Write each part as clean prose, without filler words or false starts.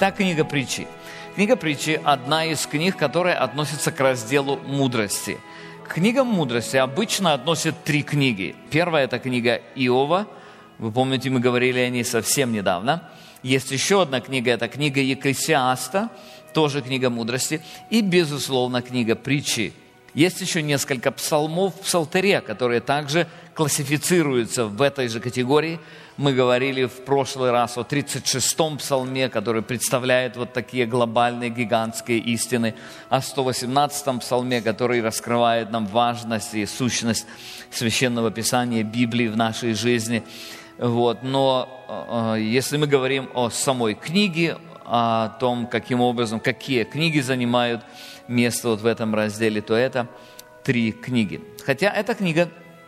Итак, книга притчи. Книга притчи – одна из книг, которая относится к разделу мудрости. К книгам мудрости обычно относят 3 книги. Первая – это книга Иова. Вы помните, мы говорили о ней совсем недавно. Есть еще одна книга – это книга Екклесиаста, тоже книга мудрости. И, безусловно, книга притчи. Есть еще несколько псалмов в Псалтыре, которые также классифицируются в этой же категории. Мы говорили в прошлый раз о 36-м псалме, который представляет вот такие глобальные, гигантские истины, о 118-м псалме, который раскрывает нам важность и сущность Священного Писания, Библии в нашей жизни. Вот. Но если мы говорим о самой книге, о том, каким образом, какие книги занимают место вот в этом разделе, то это 3 книги. Хотя эта книга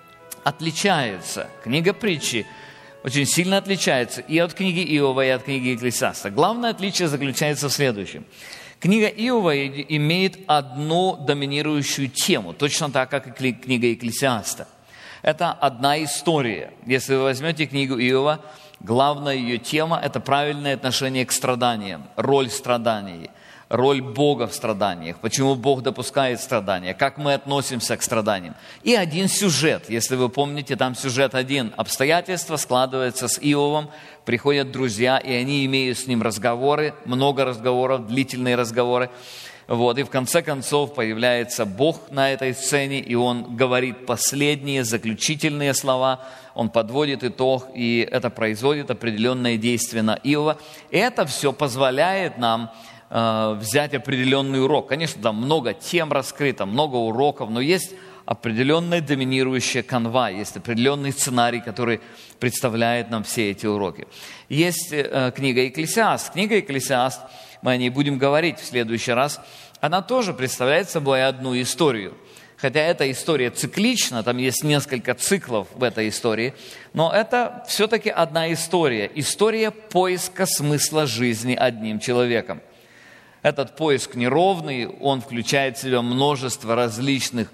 отличается, книга притчи очень сильно отличается и от книги Иова, и от книги Екклесиаста. Главное отличие заключается в следующем. Книга Иова имеет одну доминирующую тему, точно так, как и книга Екклесиаста. Это одна история. Если вы возьмете книгу Иова, главная ее тема – это правильное отношение к страданиям, роль страданий, роль Бога в страданиях, почему Бог допускает страдания, как мы относимся к страданиям. И один сюжет, если вы помните, там сюжет один. Обстоятельства складываются с Иовом, приходят друзья, и они имеют с ним разговоры, много разговоров, длительные разговоры. Вот, и в конце концов появляется Бог на этой сцене, и Он говорит последние, заключительные слова, Он подводит итог, и это производит определенное действие на Иова. И это все позволяет нам взять определенный урок. Конечно, там много тем раскрыто, много уроков, но есть определенная доминирующая канва, есть определенный сценарий, который представляет нам все эти уроки. Есть книга Екклесиаст. Книга Екклесиаст, мы о ней будем говорить в следующий раз, она тоже представляет собой одну историю. Хотя эта история циклична, там есть несколько циклов в этой истории, но это все-таки одна история. История поиска смысла жизни одним человеком. Этот поиск неровный, он включает в себя множество различных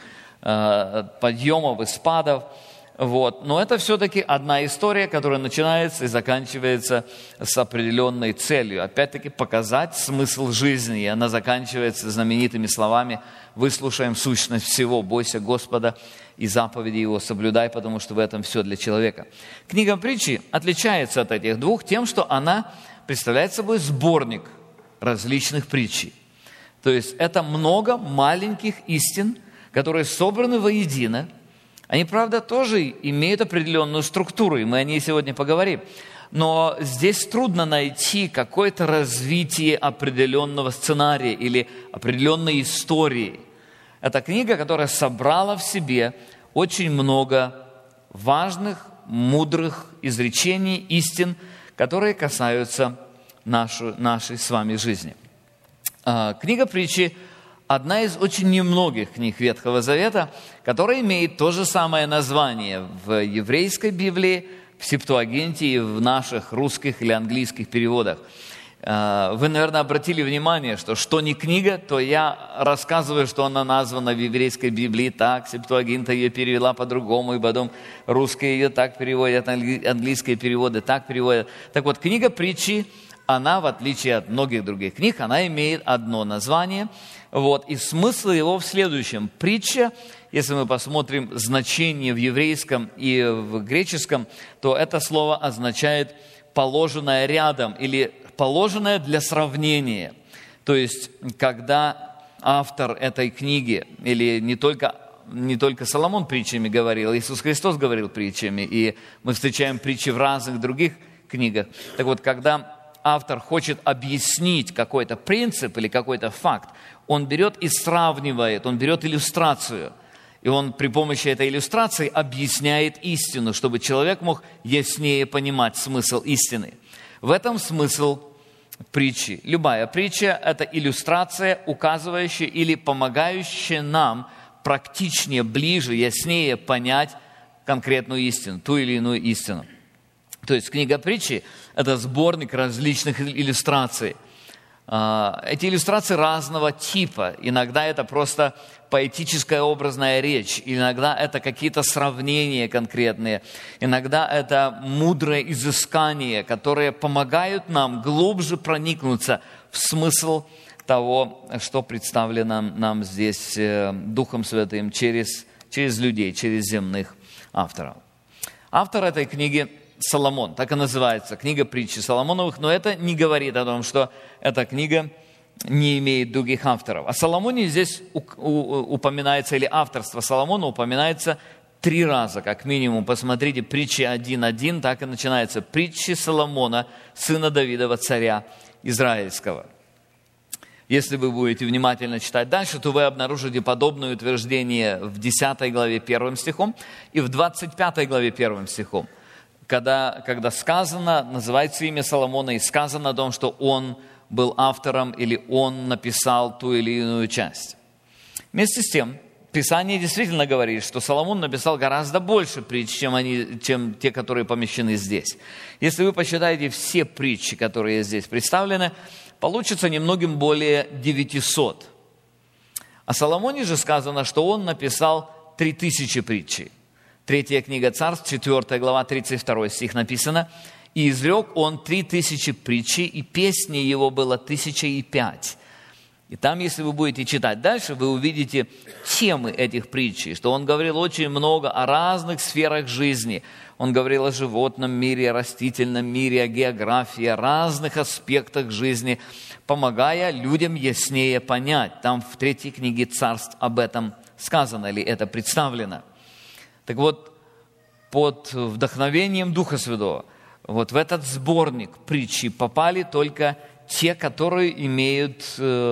подъемов и спадов. Вот. Но это все-таки одна история, которая начинается и заканчивается с определенной целью. Опять-таки показать смысл жизни. И она заканчивается знаменитыми словами: «Выслушаем сущность всего, бойся Господа и заповеди Его соблюдай, потому что в этом все для человека». Книга притчи отличается от этих двух тем, что она представляет собой сборник различных притчей. То есть это много маленьких истин, которые собраны воедино. Они, правда, тоже имеют определенную структуру, и мы о ней сегодня поговорим. Но здесь трудно найти какое-то развитие определенного сценария или определенной истории. Это книга, которая собрала в себе очень много важных, мудрых изречений, истин, которые касаются нашей с вами жизни. Книга притчи – одна из очень немногих книг Ветхого Завета, которая имеет то же самое название в еврейской Библии, в Септуагинте и в наших русских или английских переводах. Вы, наверное, обратили внимание, что не книга, то я рассказываю, что она названа в еврейской Библии так, Септуагинта ее перевела по-другому, и потом русские ее так переводят, английские переводы так переводят. Так вот, книга притчи, она, в отличие от многих других книг, она имеет одно название. Вот, и смысл его в следующем. Притча, если мы посмотрим значение в еврейском и в греческом, то это слово означает «положенное рядом» или «положенное для сравнения». То есть, когда автор этой книги, или не только Соломон притчами говорил, Иисус Христос говорил притчами, и мы встречаем притчи в разных других книгах. Так вот, когда автор хочет объяснить какой-то принцип или какой-то факт, он берет и сравнивает, он берет иллюстрацию. И он при помощи этой иллюстрации объясняет истину, чтобы человек мог яснее понимать смысл истины. В этом смысл притчи. Любая притча – это иллюстрация, указывающая или помогающая нам практичнее, ближе, яснее понять конкретную истину, ту или иную истину. То есть книга притчи – это сборник различных иллюстраций. Эти иллюстрации разного типа. Иногда это просто поэтическая образная речь, иногда это какие-то сравнения конкретные, иногда это мудрое изыскание, которые помогают нам глубже проникнуться в смысл того, что представлено нам здесь Духом Святым через людей, через земных авторов. Автор этой книги Соломон, так и называется, книга притчи Соломоновых, но это не говорит о том, что эта книга не имеет других авторов. О Соломоне здесь упоминается, или авторство Соломона упоминается 3 раза, как минимум. Посмотрите, притчи 1.1, так и начинается. Притчи Соломона, сына Давидова, царя Израильского. Если вы будете внимательно читать дальше, то вы обнаружите подобное утверждение в 10 главе 1 стихом и в 25 главе 1 стихом. Когда сказано, называется имя Соломона, и сказано о том, что он был автором или он написал ту или иную часть. Вместе с тем, Писание действительно говорит, что Соломон написал гораздо больше притч, чем те, которые помещены здесь. Если вы посчитаете все притчи, которые здесь представлены, получится немногим более 900. О Соломоне же сказано, что он написал 3000 притчей. 3 книга Царств, 4 глава, 32 стих написано: «И изрек он 3000 притчей, и песни его было 1005». И там, если вы будете читать дальше, вы увидите темы этих притчей, что он говорил очень много о разных сферах жизни. Он говорил о животном мире, о растительном мире, о географии, о разных аспектах жизни, помогая людям яснее понять. Там в 3 книге Царств об этом сказано, или это представлено. Так вот, под вдохновением Духа Святого, вот в этот сборник притчи попали только те, которые имеют,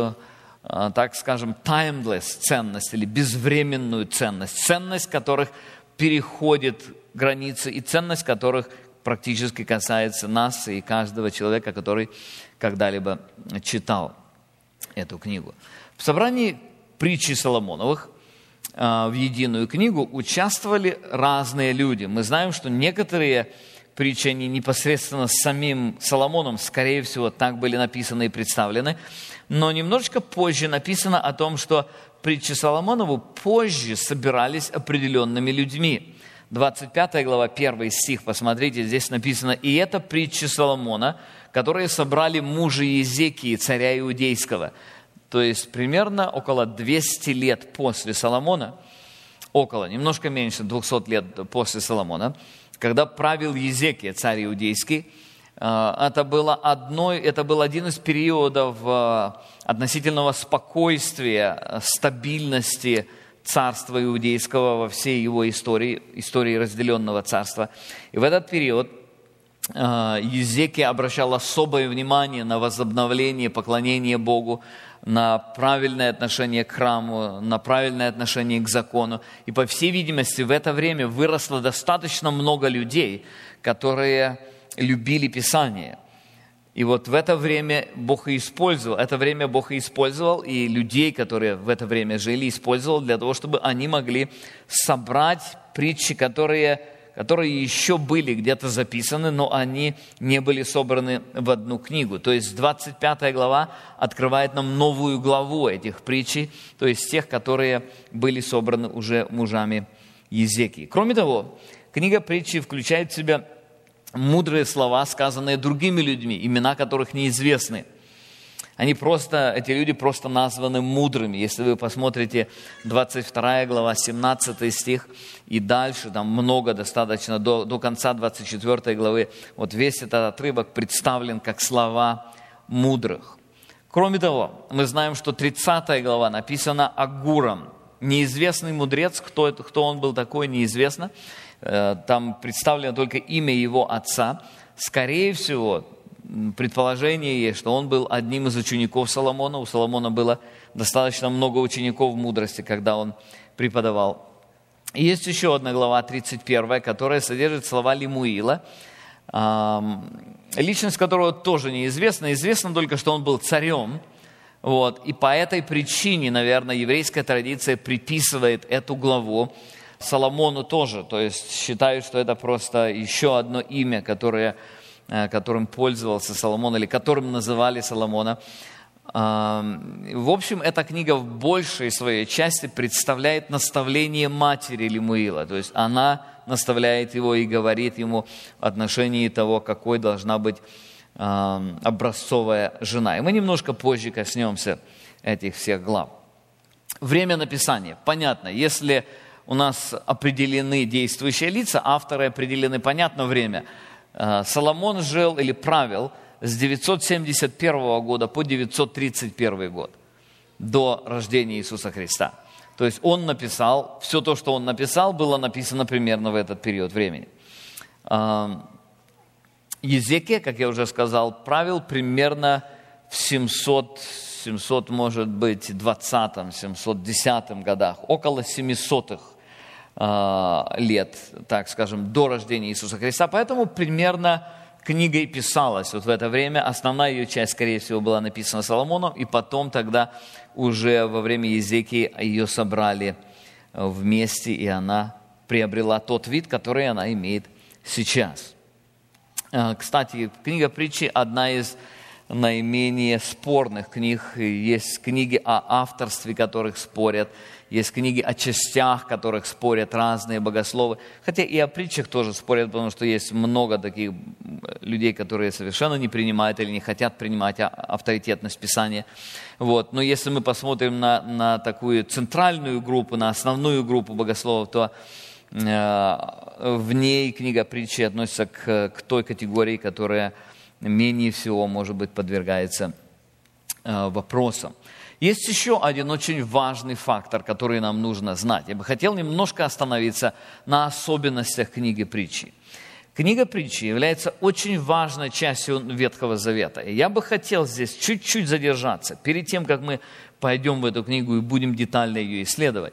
так скажем, timeless ценность или безвременную ценность, ценность которых переходит границы и ценность которых практически касается нас и каждого человека, который когда-либо читал эту книгу. В собрании притчи Соломоновых в единую книгу участвовали разные люди. Мы знаем, что некоторые притчи, они непосредственно с самим Соломоном, скорее всего, так были написаны и представлены, но немножечко позже написано о том, что притчи Соломонову позже собирались определенными людьми. 25 глава, 1 стих, посмотрите, здесь написано: «И это притчи Соломона, которые собрали мужи Иезекии, царя Иудейского». То есть примерно около 200 лет после Соломона, немножко меньше 200 лет после Соломона, когда правил Иезекия, царь Иудейский, это был один из периодов относительного спокойствия, стабильности царства Иудейского во всей его истории разделенного царства. И в этот период Иезекия обращал особое внимание на возобновление поклонения Богу, на правильное отношение к храму, на правильное отношение к закону. И, по всей видимости, в это время выросло достаточно много людей, которые любили Писание. И вот в это время Бог и использовал, и людей, которые в это время жили, использовал для того, чтобы они могли собрать притчи, которые еще были где-то записаны, но они не были собраны в одну книгу. То есть 25 глава открывает нам новую главу этих притчей, то есть тех, которые были собраны уже мужами Иезекии. Кроме того, книга притчи включает в себя мудрые слова, сказанные другими людьми, имена которых неизвестны. Эти люди просто названы мудрыми. Если вы посмотрите 22 глава, 17 стих и дальше, там много достаточно, до конца 24 главы, вот весь этот отрывок представлен как слова мудрых. Кроме того, мы знаем, что 30 глава написана Агуром. Неизвестный мудрец, кто он был такой, неизвестно. Там представлено только имя его отца. Скорее всего, предположение есть, что он был одним из учеников Соломона. У Соломона было достаточно много учеников мудрости, когда он преподавал. И есть еще одна глава, 31, которая содержит слова Лемуила, личность которого тоже неизвестна. Известно только, что он был царем. И по этой причине, наверное, еврейская традиция приписывает эту главу Соломону тоже. То есть считают, что это просто еще одно имя, которым пользовался Соломон, или которым называли Соломона. В общем, эта книга в большей своей части представляет наставление матери Лемуила. То есть она наставляет его и говорит ему в отношении того, какой должна быть образцовая жена. И мы немножко позже коснемся этих всех глав. Время написания. Понятно, если у нас определены действующие лица, авторы определены, понятно, время. Соломон жил или правил с 971 года по 931 год, до рождения Иисуса Христа. То есть он написал, все то, что он написал, было написано примерно в этот период времени. Езекия, как я уже сказал, правил примерно в 700, может быть, 20-м, 710-м годах, около 700-х лет, так скажем, до рождения Иисуса Христа. Поэтому примерно книга и писалась вот в это время. Основная ее часть, скорее всего, была написана Соломоном, и потом тогда уже во время Езекии ее собрали вместе, и она приобрела тот вид, который она имеет сейчас. Кстати, книга Притчи – одна из наименее спорных книг. Есть книги о авторстве, которых спорят. Есть книги о частях, которых спорят разные богословы. Хотя и о притчах тоже спорят, потому что есть много таких людей, которые совершенно не принимают или не хотят принимать авторитетность Писания. Вот. Но если мы посмотрим на такую центральную группу, на основную группу богословов, то в ней книга Притчи относится к той категории, которая менее всего, может быть, подвергается вопросам. Есть еще один очень важный фактор, который нам нужно знать. Я бы хотел немножко остановиться на особенностях книги Притчи. Книга Притчи является очень важной частью Ветхого Завета. И я бы хотел здесь чуть-чуть задержаться, перед тем, как мы пойдем в эту книгу и будем детально ее исследовать.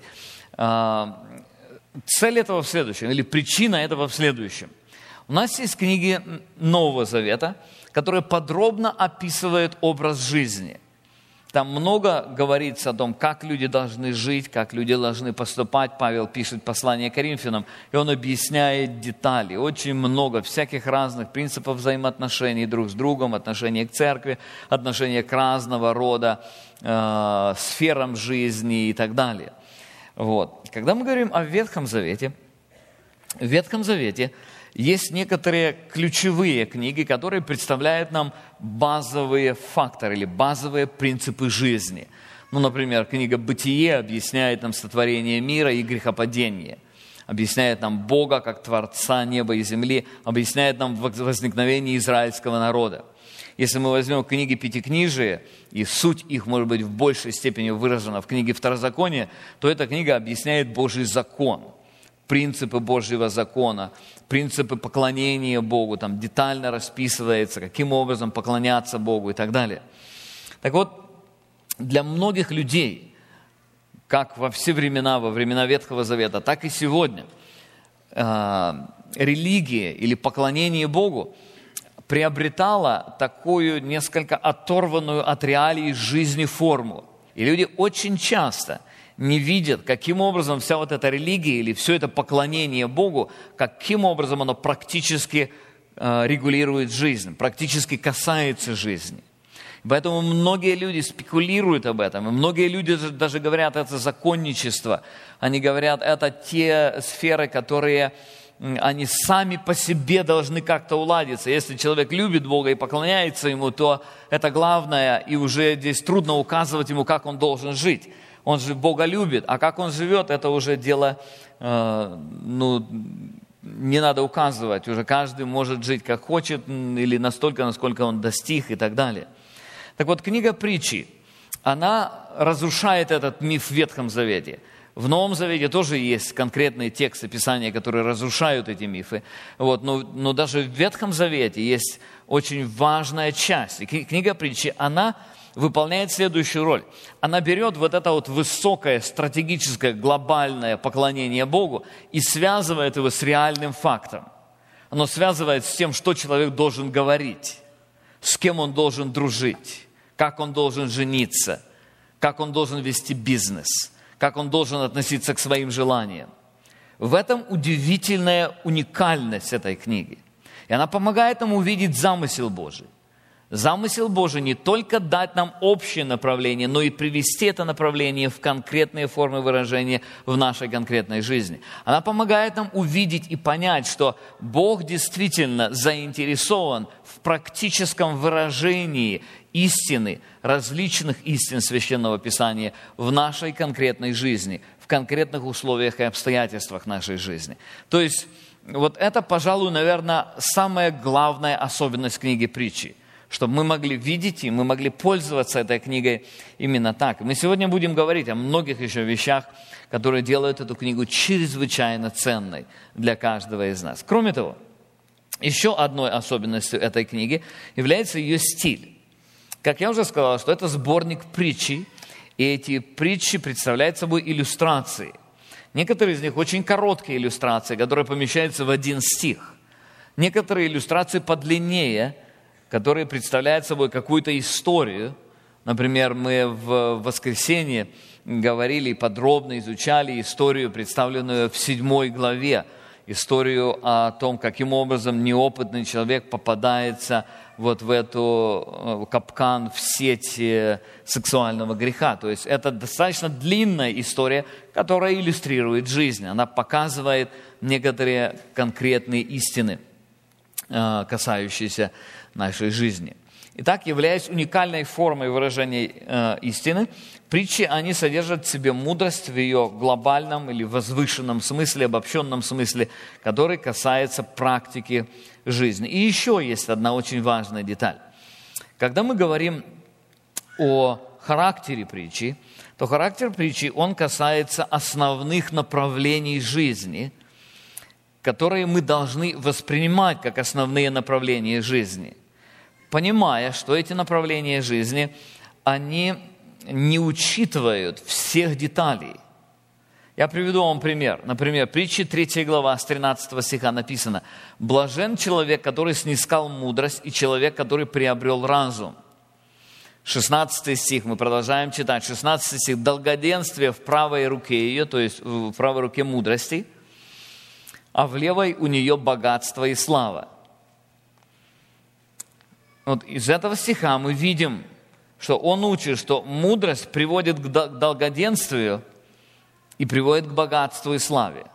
Цель этого в следующем, или причина этого в следующем. У нас есть книги Нового Завета, которые подробно описывают образ жизни. Там много говорится о том, как люди должны жить, как люди должны поступать. Павел пишет послание Коринфянам, и он объясняет детали. Очень много всяких разных принципов взаимоотношений друг с другом, отношения к церкви, отношения к разного рода сферам жизни и так далее. Вот. Когда мы говорим о Ветхом Завете, в Ветхом Завете есть некоторые ключевые книги, которые представляют нам базовые факторы или базовые принципы жизни. Ну, например, книга «Бытие» объясняет нам сотворение мира и грехопадение, объясняет нам Бога как Творца неба и земли, объясняет нам возникновение израильского народа. Если мы возьмем книги Пятикнижия, и суть их, может быть, в большей степени выражена в книге Второзакония, то эта книга объясняет Божий закон, принципы Божьего закона, принципы поклонения Богу, там детально расписывается, каким образом поклоняться Богу и так далее. Так вот, для многих людей, как во все времена, во времена Ветхого Завета, так и сегодня, религия или поклонение Богу приобретала такую несколько оторванную от реалий жизни форму. И люди очень часто не видят, каким образом вся вот эта религия или все это поклонение Богу, каким образом оно практически регулирует жизнь, практически касается жизни. Поэтому многие люди спекулируют об этом, и многие люди даже говорят, это законничество. Они говорят, это те сферы, которые они сами по себе должны как-то уладиться. Если человек любит Бога и поклоняется Ему, то это главное, и уже здесь трудно указывать Ему, как он должен жить. Он же Бога любит, а как он живет, это уже дело, не надо указывать. Уже каждый может жить как хочет, или настолько, насколько он достиг и так далее. Так вот, книга Притчи, она разрушает этот миф в Ветхом Завете. В Новом Завете тоже есть конкретные тексты Писания, которые разрушают эти мифы. Вот, но даже в Ветхом Завете есть очень важная часть. И книга Притчи, она выполняет следующую роль. Она берет вот это вот высокое, стратегическое, глобальное поклонение Богу и связывает его с реальным фактом. Оно связывает с тем, что человек должен говорить, с кем он должен дружить, как он должен жениться, как он должен вести бизнес, как он должен относиться к своим желаниям. В этом удивительная уникальность этой книги. И она помогает нам увидеть замысел Божий. Замысел Божий не только дать нам общее направление, но и привести это направление в конкретные формы выражения в нашей конкретной жизни. Она помогает нам увидеть и понять, что Бог действительно заинтересован в практическом выражении истины, различных истин Священного Писания в нашей конкретной жизни, в конкретных условиях и обстоятельствах нашей жизни. То есть, вот это, пожалуй, наверное, самая главная особенность книги Притчи, чтобы мы могли видеть и мы могли пользоваться этой книгой именно так. Мы сегодня будем говорить о многих еще вещах, которые делают эту книгу чрезвычайно ценной для каждого из нас. Кроме того, еще одной особенностью этой книги является ее стиль. Как я уже сказал, что это сборник притчи, и эти притчи представляют собой иллюстрации. Некоторые из них очень короткие иллюстрации, которые помещаются в один стих. Некоторые иллюстрации подлиннее, которые представляют собой какую-то историю. Например, мы в воскресенье говорили и подробно изучали историю, представленную в 7 главе. Историю о том, каким образом неопытный человек попадается вот в эту капкан, в сеть сексуального греха. То есть это достаточно длинная история, которая иллюстрирует жизнь. Она показывает некоторые конкретные истины, касающиеся нашей жизни. Итак, являясь уникальной формой выражения истины, притчи, они содержат в себе мудрость в ее глобальном или возвышенном смысле, обобщенном смысле, который касается практики жизни. И еще есть одна очень важная деталь. Когда мы говорим о характере притчи, то характер притчи, он касается основных направлений жизни, которые мы должны воспринимать как основные направления жизни, понимая, что эти направления жизни, они не учитывают всех деталей. Я приведу вам пример. Например, притчи 3 глава, с 13 стиха написано: «Блажен человек, который снискал мудрость, и человек, который приобрел разум». 16 стих, мы продолжаем читать. 16 стих: «Долгоденствие в правой руке ее», то есть в правой руке мудрости, «а в левой у нее богатство и слава». Вот из этого стиха мы видим, что он учит, что мудрость приводит к долгоденствию и приводит к богатству и славе.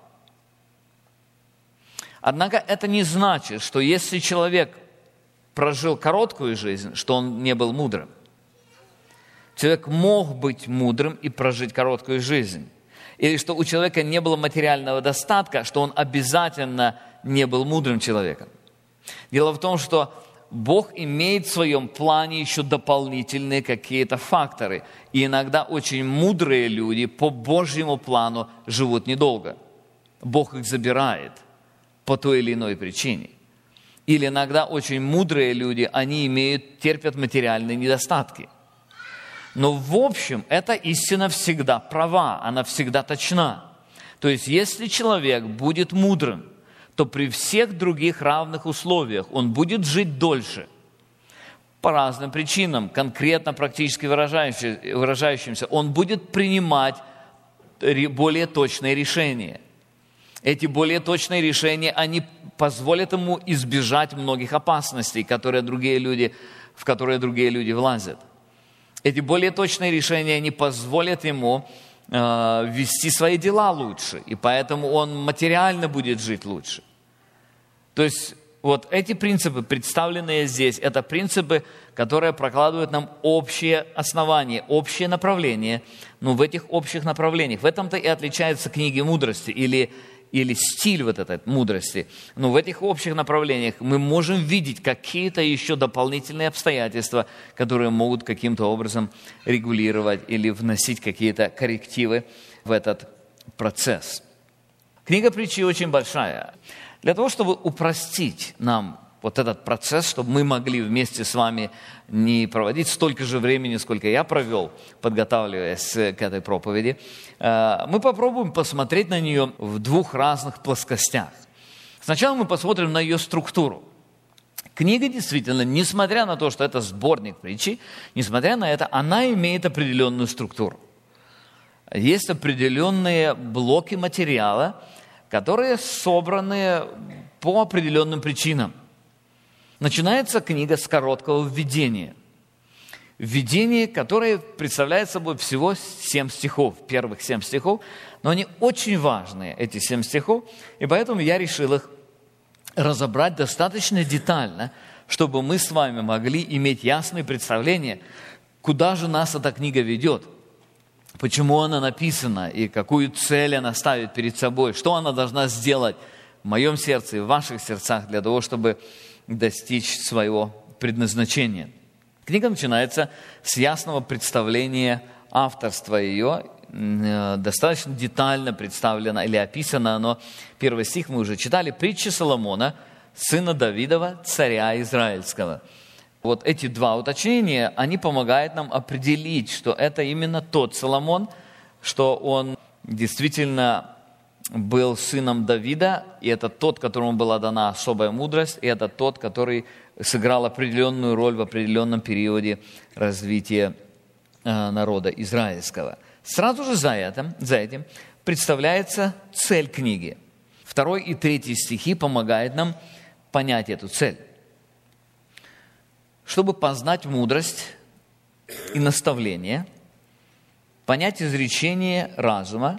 Однако это не значит, что если человек прожил короткую жизнь, что он не был мудрым. Человек мог быть мудрым и прожить короткую жизнь. Или что у человека не было материального достатка, что он обязательно не был мудрым человеком. Дело в том, что Бог имеет в своем плане еще дополнительные какие-то факторы. И иногда очень мудрые люди по Божьему плану живут недолго. Бог их забирает по той или иной причине. Или иногда очень мудрые люди, они терпят материальные недостатки. Но в общем, эта истина всегда права, она всегда точна. То есть, если человек будет мудрым, то при всех других равных условиях он будет жить дольше. По разным причинам, конкретно практически выражающимся, он будет принимать более точные решения. Эти более точные решения, они позволят ему избежать многих опасностей, в которые другие люди влазят. Эти более точные решения, они позволят ему вести свои дела лучше, и поэтому он материально будет жить лучше. То есть вот эти принципы, представленные здесь, это принципы, которые прокладывают нам общее основание, общее направление. Но в этих общих направлениях, в этом-то и отличаются книги мудрости или стиль вот этой мудрости. Но в этих общих направлениях мы можем видеть какие-то еще дополнительные обстоятельства, которые могут каким-то образом регулировать или вносить какие-то коррективы в этот процесс. Книга притчи очень большая. Для того, чтобы упростить нам вот этот процесс, чтобы мы могли вместе с вами не проводить столько же времени, сколько я провел, подготавливаясь к этой проповеди, мы попробуем посмотреть на нее в двух разных плоскостях. Сначала мы посмотрим на ее структуру. Книга действительно, несмотря на то, что это сборник притчи, несмотря на это, она имеет определенную структуру. Есть определенные блоки материала, которые собраны по определенным причинам. Начинается книга с короткого введения. Введение, которое представляет собой всего 7 стихов, первых 7 стихов, но они очень важные, эти 7 стихов, и поэтому я решил их разобрать достаточно детально, чтобы мы с вами могли иметь ясное представление, куда же нас эта книга ведет, почему она написана и какую цель она ставит перед собой, что она должна сделать в моем сердце и в ваших сердцах для того, чтобы достичь своего предназначения. Книга начинается с ясного представления авторства ее, достаточно детально представлено или описано оно. Первый стих мы уже читали. «Притча Соломона, сына Давидова, царя Израильского». Вот эти два уточнения, они помогают нам определить, что это именно тот Соломон, что он действительно был сыном Давида, и это тот, которому была дана особая мудрость, и это тот, который сыграл определенную роль в определенном периоде развития народа израильского. Сразу же за этим представляется цель книги. 2 и 3 стихи помогают нам понять эту цель. Чтобы познать мудрость и наставление, понять изречение разума,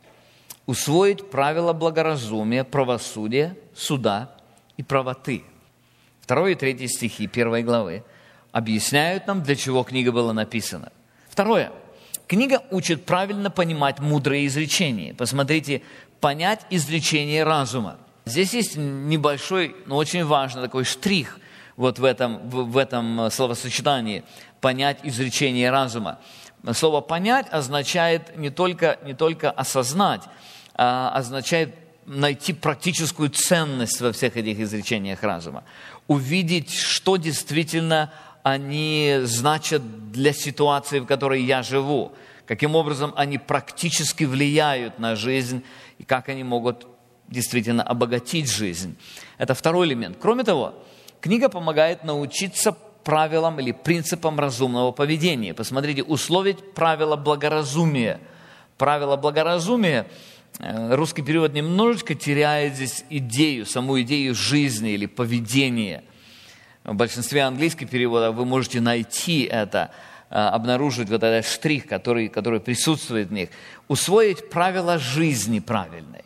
усвоить правила благоразумия, правосудия, суда и правоты. 2 и 3 стихи 1 главы объясняют нам, для чего книга была написана. Второе. Книга учит правильно понимать мудрые изречения. Посмотрите, понять изречение разума. Здесь есть небольшой, но очень важный такой штрих вот в этом словосочетании «понять изречение разума». Слово «понять» означает не только осознать, а означает найти практическую ценность во всех этих изречениях разума. Увидеть, что действительно они значат для ситуации, в которой я живу. Каким образом они практически влияют на жизнь и как они могут действительно обогатить жизнь. Это второй элемент. Кроме того, книга помогает научиться правилам или принципам разумного поведения. Посмотрите, условить правила благоразумия. Правила благоразумия, русский перевод немножечко теряет здесь саму идею жизни или поведения. В большинстве английских переводов вы можете найти это, обнаружить вот этот штрих, который присутствует в них. Усвоить правила жизни правильной.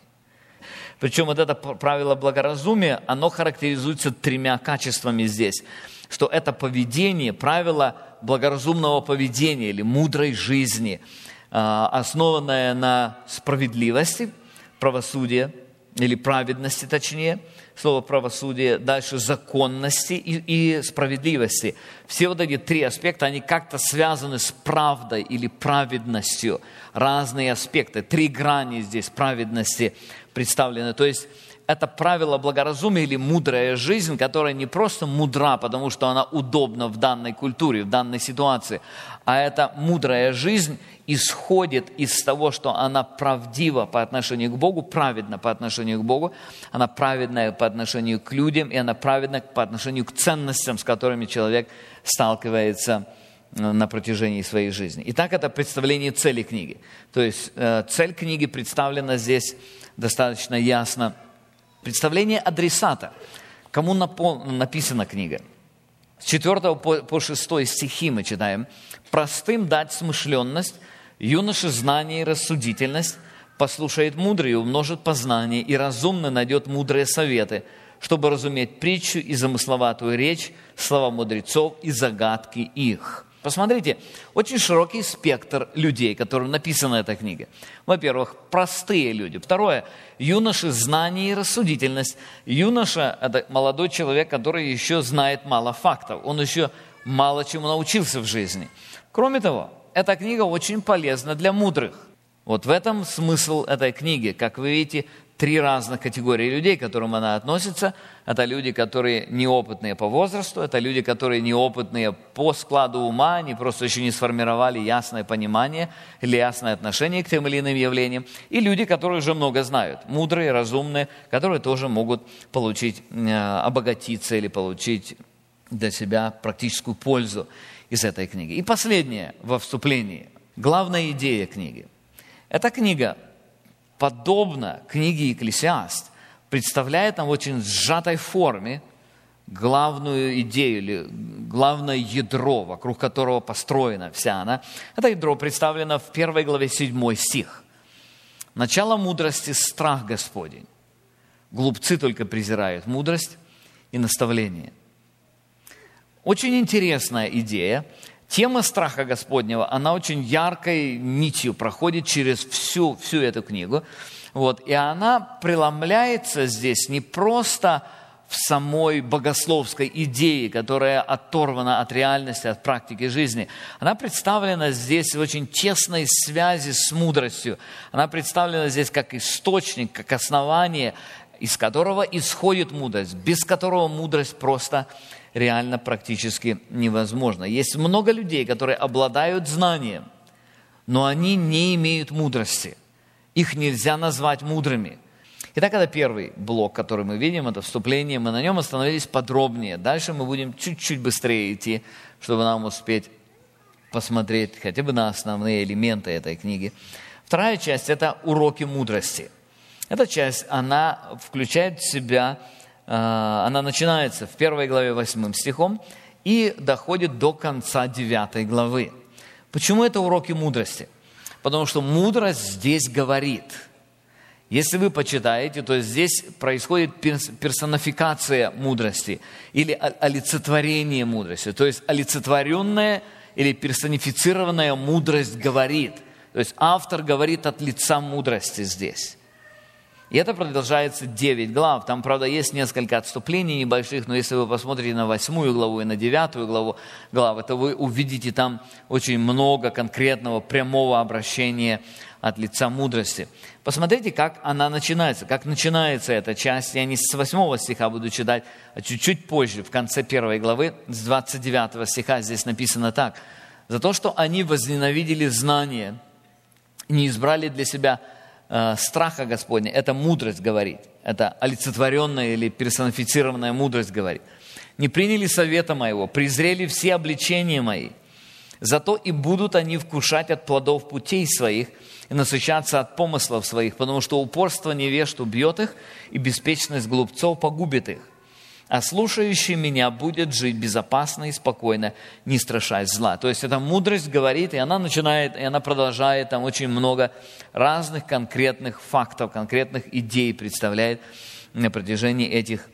Причем вот это правило благоразумия, оно характеризуется 3 качествами здесь. Что это поведение, правило благоразумного поведения или мудрой жизни, основанное на справедливости, правосудии или праведности точнее. Слово правосудие, дальше законности и справедливости. Все вот эти 3 аспекта, они как-то связаны с правдой или праведностью. Разные аспекты, 3 грани здесь праведности представлены. То есть это правило благоразумия или мудрая жизнь, которая не просто мудра, потому что она удобна в данной культуре, в данной ситуации, а эта мудрая жизнь исходит из того, что она правдива по отношению к Богу, праведна по отношению к Богу, она праведная по отношению к людям, и она праведна по отношению к ценностям, с которыми человек сталкивается на протяжении своей жизни. Итак, это представление цели книги. То есть цель книги представлена здесь достаточно ясно. Представление адресата. Кому написана книга? С 4 по 6 стихи мы читаем. «Простым дать смышленность, юноше знание и рассудительность, послушает мудрый и умножит познание, и разумный найдет мудрые советы, чтобы разуметь притчу и замысловатую речь, слова мудрецов и загадки их». Посмотрите, очень широкий спектр людей, которым написана эта книга. Во-первых, простые люди. Второе, юноши знание и рассудительность. Юноша – это молодой человек, который еще знает мало фактов. Он еще мало чему научился в жизни. Кроме того, эта книга очень полезна для мудрых. Вот в этом смысл этой книги. Как вы видите, 3 разных категории людей, к которым она относится. Это люди, которые неопытные по возрасту, это люди, которые неопытные по складу ума, они просто еще не сформировали ясное понимание или ясное отношение к тем или иным явлениям, и люди, которые уже много знают, мудрые, разумные, которые тоже могут обогатиться или получить для себя практическую пользу из этой книги. И последнее во вступлении, главная идея книги. Эта книга, подобно книге «Екклесиаст», представляет нам в очень сжатой форме главную идею или главное ядро, вокруг которого построена вся она. Это ядро представлено в 1 главе 7 стих. «Начало мудрости – страх Господень. Глупцы только презирают мудрость и наставление». Очень интересная идея. Тема страха Господнего, она очень яркой нитью проходит через всю эту книгу. И она преломляется здесь не просто в самой богословской идее, которая оторвана от реальности, от практики жизни. Она представлена здесь в очень тесной связи с мудростью. Она представлена здесь как источник, как основание, из которого исходит мудрость, без которого мудрость просто реально практически невозможна. Есть много людей, которые обладают знанием, но они не имеют мудрости. Их нельзя назвать мудрыми. Итак, это первый блок, который мы видим, это вступление. Мы на нем остановились подробнее. Дальше мы будем чуть-чуть быстрее идти, чтобы нам успеть посмотреть хотя бы на основные элементы этой книги. Вторая часть – это уроки мудрости. Эта часть, она включает в себя, она начинается в 1 главе 8 стихом и доходит до конца 9 главы. Почему это уроки мудрости? Потому что мудрость здесь говорит. Если вы почитаете, то здесь происходит персонификация мудрости или олицетворение мудрости. То есть олицетворенная или персонифицированная мудрость говорит. То есть автор говорит от лица мудрости здесь. И это продолжается 9 глав. Там, правда, есть несколько отступлений небольших, но если вы посмотрите на 8 главу и на 9 главу, то вы увидите там очень много конкретного прямого обращения от лица мудрости. Посмотрите, как она начинается, как начинается эта часть. Я не с 8 стиха буду читать, а чуть-чуть позже, в конце 1 главы, с 29 стиха здесь написано так. «За то, что они возненавидели знание, не избрали для себя страха Господня», это мудрость говорит, это олицетворенная или персонифицированная мудрость говорит. «Не приняли совета моего, презрели все обличения мои. Зато и будут они вкушать от плодов путей своих и насыщаться от помыслов своих, потому что упорство невежд убьет их, и беспечность глупцов погубит их. А слушающий меня будет жить безопасно и спокойно, не страшась зла». То есть эта мудрость говорит, и она начинает, и она продолжает, там очень много разных конкретных фактов, конкретных идей представляет на протяжении этих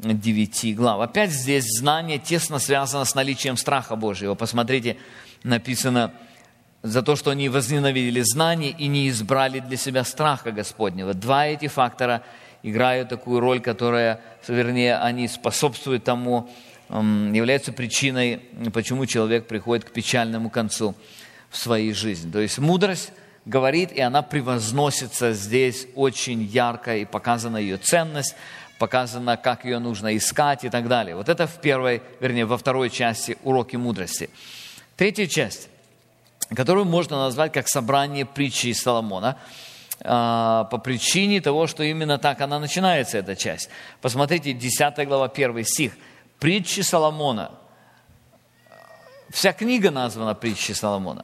9 глав. Опять здесь знание тесно связано с наличием страха Божьего. Посмотрите, написано: «За то, что они возненавидели знание и не избрали для себя страха Господнего». Два эти фактора играют такую роль, которая, вернее, они способствуют тому, являются причиной, почему человек приходит к печальному концу в своей жизни. То есть мудрость говорит, и она превозносится здесь очень ярко, и показана ее ценность, показано, как ее нужно искать и так далее. Вот это во второй части уроки мудрости. Третья часть, которую можно назвать как собрание притчи Соломона, по причине того, что именно так она начинается, эта часть. Посмотрите, 10 глава, 1 стих. Притчи Соломона. Вся книга названа притчи Соломона.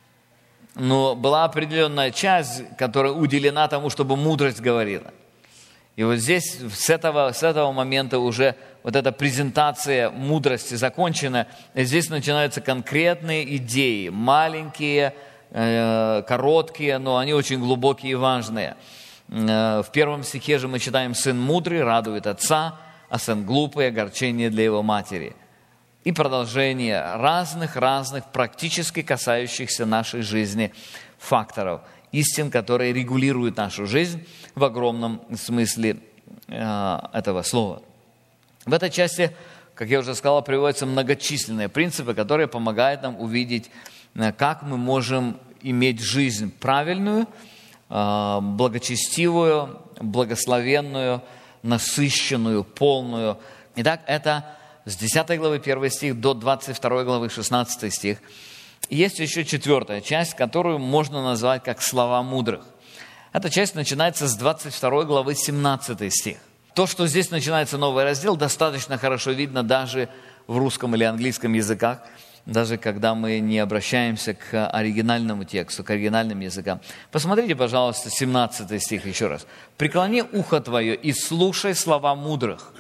Но была определенная часть, которая уделена тому, чтобы мудрость говорила. И вот здесь, с этого момента уже вот эта презентация мудрости закончена. И здесь начинаются конкретные идеи, маленькие, короткие, но они очень глубокие и важные. В 1 стихе же мы читаем: «Сын мудрый радует отца, а сын глупый — огорчение для его матери». И продолжение разных практически касающихся нашей жизни факторов, истин, которые регулируют нашу жизнь в огромном смысле этого слова. В этой части, как я уже сказал, приводятся многочисленные принципы, которые помогают нам увидеть, как мы можем иметь жизнь правильную, благочестивую, благословенную, насыщенную, полную. Итак, это с 10 главы 1 стих до 22 главы 16 стих. Есть еще 4 часть, которую можно назвать как слова мудрых. Эта часть начинается с 22 главы 17 стих. То, что здесь начинается новый раздел, достаточно хорошо видно даже в русском или английском языках, даже когда мы не обращаемся к оригинальному тексту, к оригинальным языкам. Посмотрите, пожалуйста, 17 стих еще раз. «Преклони ухо твое и слушай слова мудрых,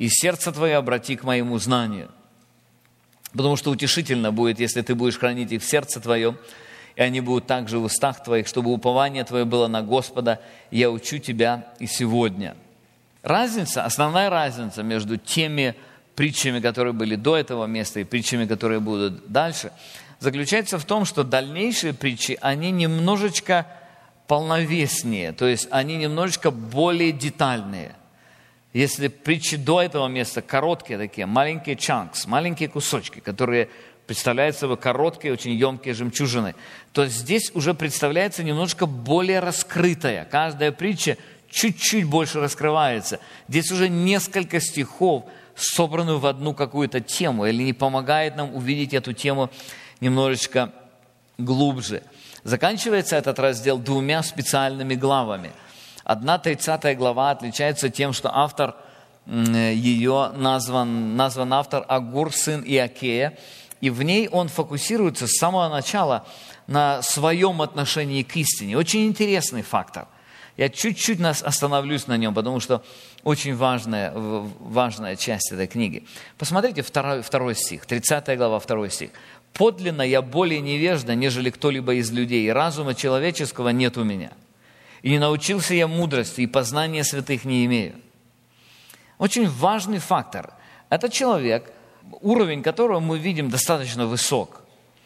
и сердце твое обрати к моему знанию. Потому что утешительно будет, если ты будешь хранить их в сердце твоем, и они будут также в устах твоих, чтобы упование твое было на Господа, и я учу тебя и сегодня». Основная разница между теми притчами, которые были до этого места, и притчами, которые будут дальше, заключается в том, что дальнейшие притчи, они немножечко полновеснее, то есть они немножечко более детальные. Если притчи до этого места короткие такие, маленькие чанкс, маленькие кусочки, которые представляют собой короткие, очень емкие жемчужины, то здесь уже представляется немножко более раскрытая. Каждая притча чуть-чуть больше раскрывается. Здесь уже несколько стихов собраны в одну какую-то тему, или не помогает нам увидеть эту тему немножечко глубже. Заканчивается этот раздел 2 специальными главами. Одна 30 глава отличается тем, что автор ее назван автор Агур, сын Иакея, и в ней он фокусируется с самого начала на своем отношении к истине. Очень интересный фактор. Я чуть-чуть остановлюсь на нем, потому что очень важная часть этой книги. Посмотрите второй стих, 30 глава, 2 стих. «Подлинно я более невежда, нежели кто-либо из людей, и разума человеческого нет у меня. И не научился я мудрости, и познания святых не имею». Очень важный фактор. Это человек, уровень которого мы видим достаточно высок.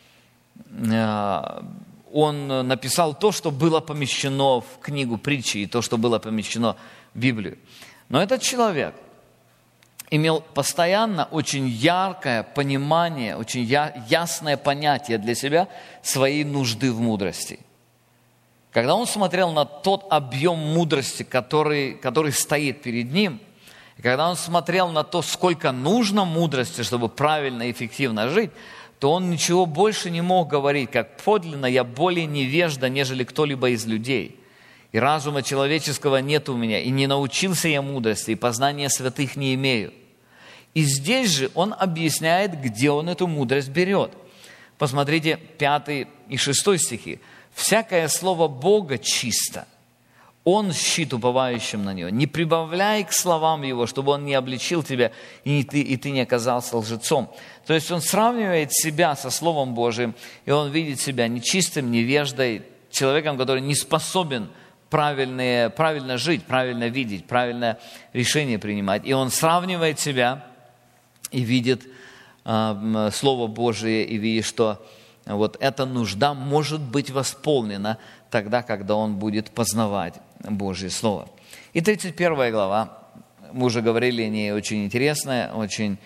Он написал то, что было помещено в книгу притчи, и то, что было помещено в Библию. Но этот человек имел постоянно очень яркое понимание, очень ясное понятие для себя своей нужды в мудрости. Когда он смотрел на тот объем мудрости, который стоит перед ним, и когда он смотрел на то, сколько нужно мудрости, чтобы правильно и эффективно жить, то он ничего больше не мог говорить, как «подлинно я более невежда, нежели кто-либо из людей. И разума человеческого нет у меня, и не научился я мудрости, и познания святых не имею». И здесь же он объясняет, где он эту мудрость берет. Посмотрите 5 и 6 стихи. «Всякое слово Бога чисто, Он щит уповающим на Него. Не прибавляй к словам Его, чтобы Он не обличил тебя, и ты не оказался лжецом». То есть он сравнивает себя со Словом Божиим, и он видит себя нечистым, невеждой, человеком, который не способен правильно жить, правильно видеть, правильное решение принимать. И он сравнивает себя и видит Слово Божие, и видит, что вот эта нужда может быть восполнена тогда, когда он будет познавать Божье Слово. И 31 глава, мы уже говорили о ней, очень интересная, очень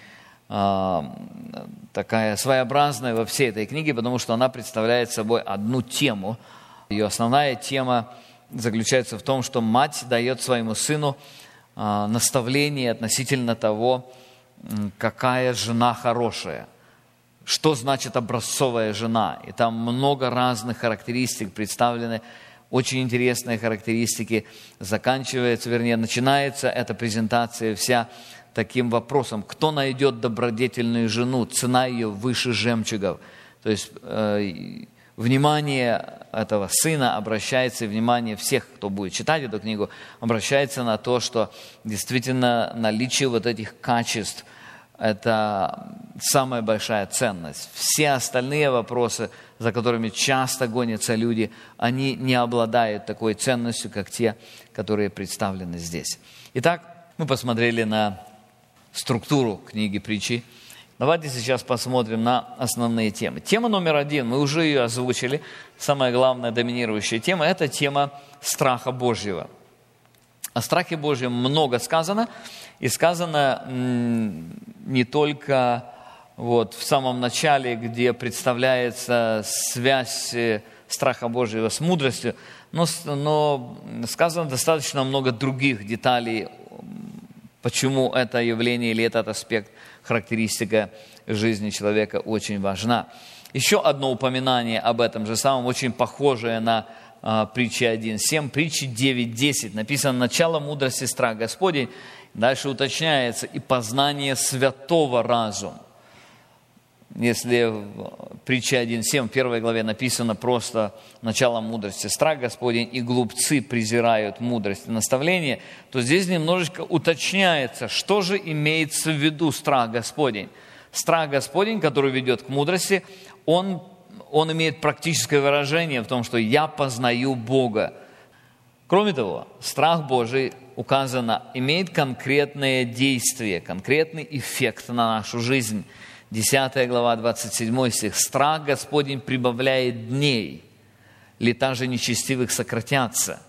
такая своеобразная во всей этой книге, потому что она представляет собой одну тему. Ее основная тема заключается в том, что мать дает своему сыну наставление относительно того, какая жена хорошая, что значит образцовая жена. И там много разных характеристик представлены, очень интересные характеристики. Начинается эта презентация вся таким вопросом: кто найдет добродетельную жену, цена ее выше жемчугов. То есть внимание этого сына обращается, и внимание всех, кто будет читать эту книгу, обращается на то, что действительно наличие вот этих качеств – это самая большая ценность. Все остальные вопросы, за которыми часто гонятся люди, они не обладают такой ценностью, как те, которые представлены здесь. Итак, мы посмотрели на структуру книги притчи. Давайте сейчас посмотрим на основные темы. Тема номер 1, мы уже ее озвучили. Самая главная, доминирующая тема – это тема страха Божьего. О страхе Божьем много сказано. И сказано не только в самом начале, где представляется связь страха Божьего с мудростью, но сказано достаточно много других деталей, почему это явление или этот аспект, характеристика жизни человека очень важна. Еще одно упоминание об этом же самом, очень похожее на притчи 1.7, притчи 9.10. Написано: «Начало мудрости страх Господень». Дальше уточняется: «И познание святого разум». Если в притче 1.7 в 1 главе написано просто начало мудрости, страх Господень и глупцы презирают мудрость и наставление, то здесь немножечко уточняется, что же имеется в виду страх Господень. Страх Господень, который ведет к мудрости, он имеет практическое выражение в том, что «я познаю Бога». Кроме того, страх Божий, указано, имеет конкретное действие, конкретный эффект на нашу жизнь. 10 глава, 27 стих. «Страх Господень прибавляет дней, лета же нечестивых сократятся».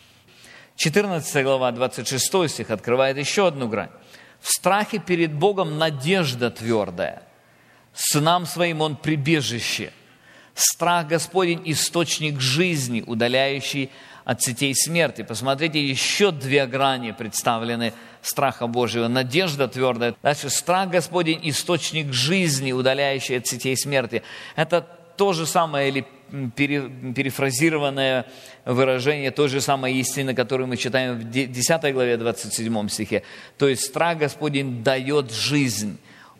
14 глава, 26 стих открывает еще одну грань. «В страхе перед Богом надежда твердая, сынам своим Он прибежище. Страх Господень – источник жизни, удаляющий от сетей смерти». Посмотрите, еще две грани представлены страха Божьего. Надежда твердая. Дальше, страх Господень – источник жизни, удаляющий от сетей смерти. Это то же самое или перефразированное выражение той же самой истины, которую мы читаем в 10 главе 27 стихе. То есть страх Господень дает жизнь.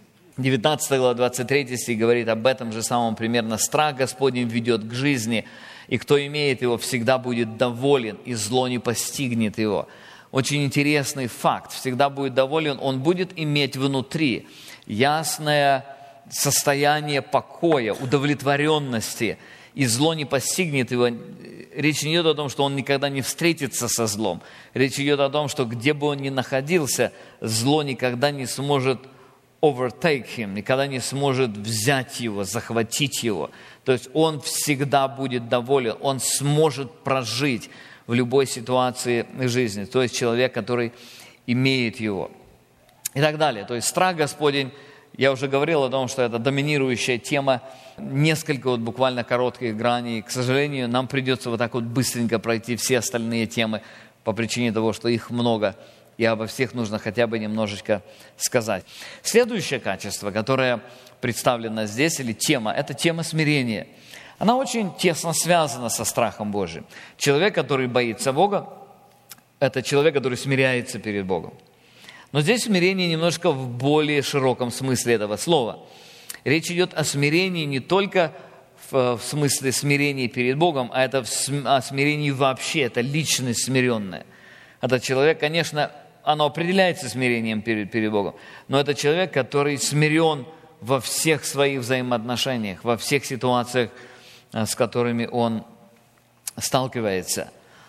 19 глава 23 стих говорит об этом же самом примерно. «Страх Господень ведет к жизни, и кто имеет его, всегда будет доволен, и зло не постигнет его». Очень интересный факт. Всегда будет доволен, он будет иметь внутри ясное состояние покоя, удовлетворенности, и зло не постигнет его. Речь не идет о том, что он никогда не встретится со злом. Речь идет о том, что где бы он ни находился, зло никогда не сможет overtake him, никогда не сможет взять его, захватить его. То есть он всегда будет доволен, он сможет прожить в любой ситуации жизни. То есть человек, который имеет его. И так далее. То есть страх Господень, я уже говорил о том, что это доминирующая тема, несколько буквально коротких граней. К сожалению, нам придется вот так вот быстренько пройти все остальные темы по причине того, что их много, и обо всех нужно хотя бы немножечко сказать. Следующее качество, которое представлено здесь, или тема, это тема смирения. Она очень тесно связана со страхом Божьим. Человек, который боится Бога, это человек, который смиряется перед Богом. Но здесь смирение немножко в более широком смысле этого слова. Речь идет о смирении не только в смысле смирения перед Богом, а это о смирении вообще, это личность смиренная. Этот человек, конечно, оно определяется смирением перед Богом, но это человек, который смирен во всех своих взаимоотношениях, во всех ситуациях, с которыми он сталкивается.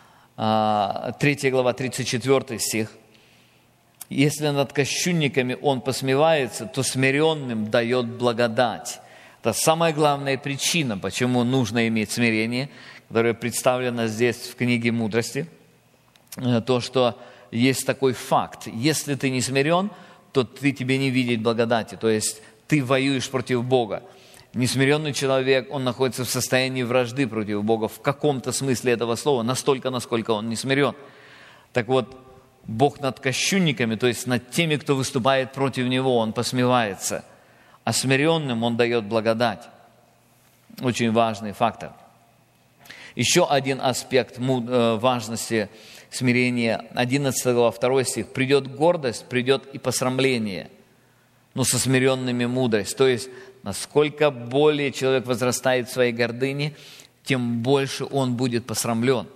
3 глава, 34 стих. «Если над кощунниками он посмевается, то смиренным дает благодать». Это самая главная причина, почему нужно иметь смирение, которое представлено здесь в книге «Мудрости». То, что есть такой факт. Если ты не смирен, то тебе не видеть благодати. То есть ты воюешь против Бога. Несмиренный человек, он находится в состоянии вражды против Бога в каком-то смысле этого слова, настолько, насколько он не смирен. Так вот, Бог над кощунниками, то есть над теми, кто выступает против Него, Он посмевается. А смиренным Он дает благодать. Очень важный фактор. Еще один аспект важности смирения. 11 глава, 2 стих. «Придет гордость, придет и посрамление, но со смиренными мудрость». То есть, насколько более человек возрастает в своей гордыне, тем больше он будет посрамлен.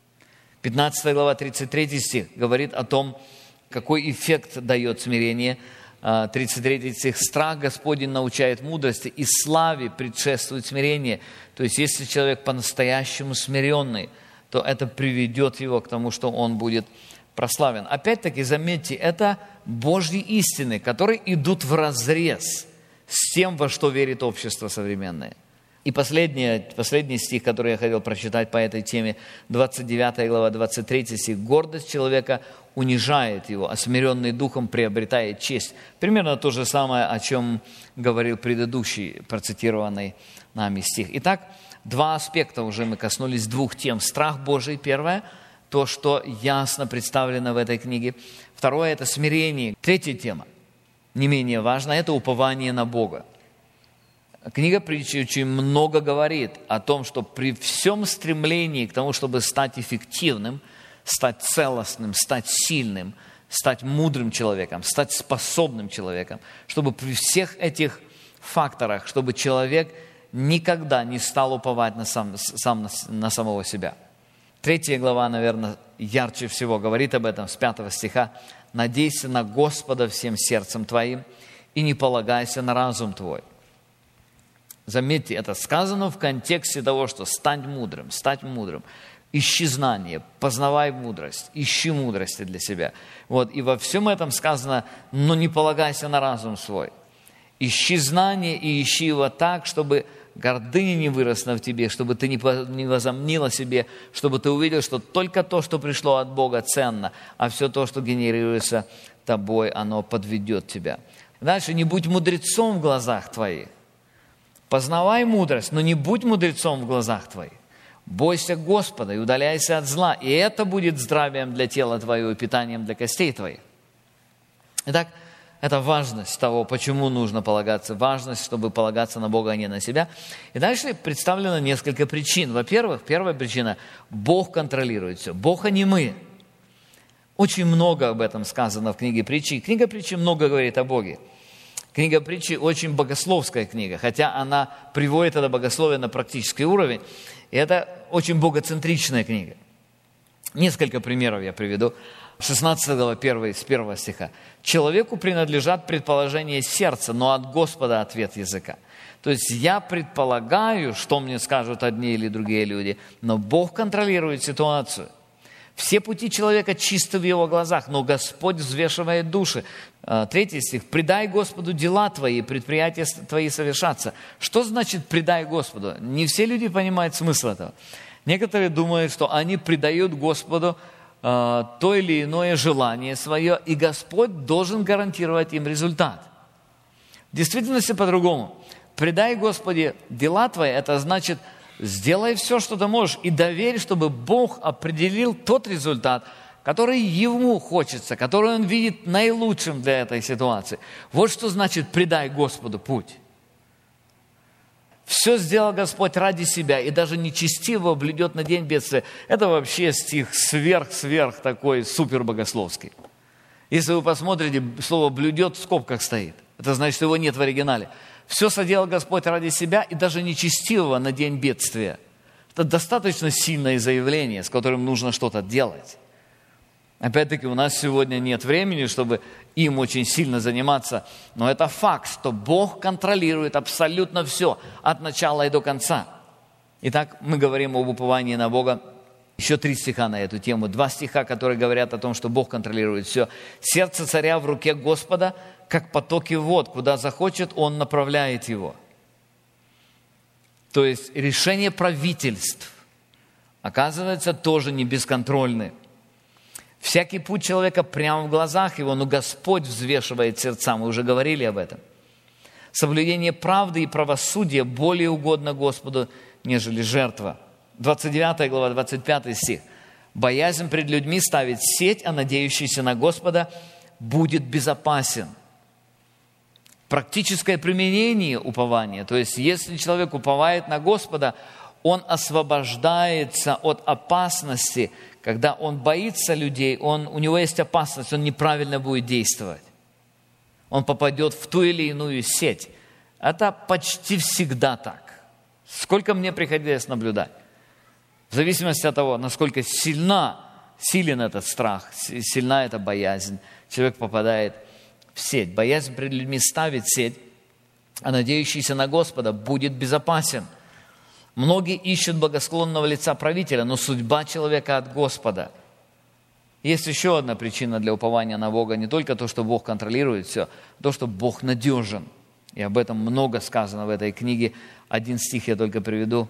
15 глава, 33 стих говорит о том, какой эффект дает смирение. 33 стих. «Страх Господень научает мудрости, и славе предшествует смирение». То есть, если человек по-настоящему смиренный, то это приведет его к тому, что он будет прославлен. Опять-таки, заметьте, это Божьи истины, которые идут вразрез с тем, во что верит общество современное. И последний стих, который я хотел прочитать по этой теме, 29 глава, 23 стих. «Гордость человека унижает его, а смиренный духом приобретает честь». Примерно то же самое, о чем говорил предыдущий процитированный нами стих. Итак, два аспекта уже мы коснулись, двух тем. Страх Божий, первое, то, что ясно представлено в этой книге. Второе – это смирение. Третья тема, не менее важная, это упование на Бога. Книга Притчи очень много говорит о том, что при всем стремлении к тому, чтобы стать эффективным, стать целостным, стать сильным, стать мудрым человеком, стать способным человеком, чтобы при всех этих факторах, чтобы человек никогда не стал уповать на самого себя. 3 глава, наверное, ярче всего говорит об этом, с 5 стиха. «Надейся на Господа всем сердцем твоим и не полагайся на разум твой». Заметьте, это сказано в контексте того, что стать мудрым. Ищи знания, познавай мудрость, ищи мудрости для себя. И во всем этом сказано, но не полагайся на разум свой. Ищи знания и ищи его так, чтобы гордыня не выросла в тебе, чтобы ты не возомнил о себе, чтобы ты увидел, что только то, что пришло от Бога, ценно, а все то, что генерируется тобой, оно подведет тебя. Дальше, не будь мудрецом в глазах твоих. Познавай мудрость, но не будь мудрецом в глазах твоих. Бойся Господа и удаляйся от зла, и это будет здравием для тела твоего и питанием для костей твоих. Итак, это важность того, почему нужно полагаться, важность, чтобы полагаться на Бога, а не на себя. И дальше представлено несколько причин. Во-первых, первая причина – Бог контролирует все. Бог, а не мы. Очень много об этом сказано в книге Притчи. И книга Притчи много говорит о Боге. Книга Притчи очень богословская книга, хотя она приводит это богословие на практический уровень. И это очень богоцентричная книга. Несколько примеров я приведу. 16 глава, с 1 стиха. «Человеку принадлежат предположения сердца, но от Господа ответ языка». То есть я предполагаю, что мне скажут одни или другие люди, но Бог контролирует ситуацию. Все пути человека чисты в его глазах, но Господь взвешивает души. 3 стих. «Предай Господу дела твои, предприятия твои совершатся». Что значит «предай Господу»? Не все люди понимают смысл этого. Некоторые думают, что они предают Господу то или иное желание свое, и Господь должен гарантировать им результат. В действительности по-другому. «Предай Господи дела твои» – это значит, сделай все, что ты можешь, и доверь, чтобы Бог определил тот результат, который Ему хочется, который Он видит наилучшим для этой ситуации. Вот что значит «предай Господу путь». Все сделал Господь ради себя, и даже нечестивого блюдет на день бедствия. Это вообще стих сверх такой супербогословский. Если вы посмотрите, слово «блюдет» в скобках стоит. Это значит, что его нет в оригинале. Все соделал Господь ради себя, и даже нечестивого на день бедствия. Это достаточно сильное заявление, с которым нужно что-то делать. Опять-таки, у нас сегодня нет времени, чтобы им очень сильно заниматься, но это факт, что Бог контролирует абсолютно все, от начала и до конца. Итак, мы говорим об уповании на Бога. Еще 3 стиха на эту тему. 2 стиха, которые говорят о том, что Бог контролирует все. «Сердце царя в руке Господа, как потоки вод, куда захочет, Он направляет его». То есть решения правительств, оказывается, тоже не бесконтрольны. Всякий путь человека прямо в глазах его, но Господь взвешивает сердца, мы уже говорили об этом. Соблюдение правды и правосудия более угодно Господу, нежели жертва. 29 глава, 25 стих. «Боязнь пред людьми ставит сеть, а надеющийся на Господа будет безопасен». Практическое применение упования, то есть если человек уповает на Господа, он освобождается от опасности. Когда он боится людей, у него есть опасность, он неправильно будет действовать. Он попадет в ту или иную сеть. Это почти всегда так. Сколько мне приходилось наблюдать. В зависимости от того, насколько силен этот страх, сильна эта боязнь, человек попадает в сеть. Боязнь пред людьми ставит сеть, а надеющийся на Господа будет безопасен. Многие ищут благосклонного лица правителя, но судьба человека от Господа. Есть еще одна причина для упования на Бога. Не только то, что Бог контролирует все, а то, что Бог надежен. И об этом много сказано в этой книге. 1 стих я только приведу,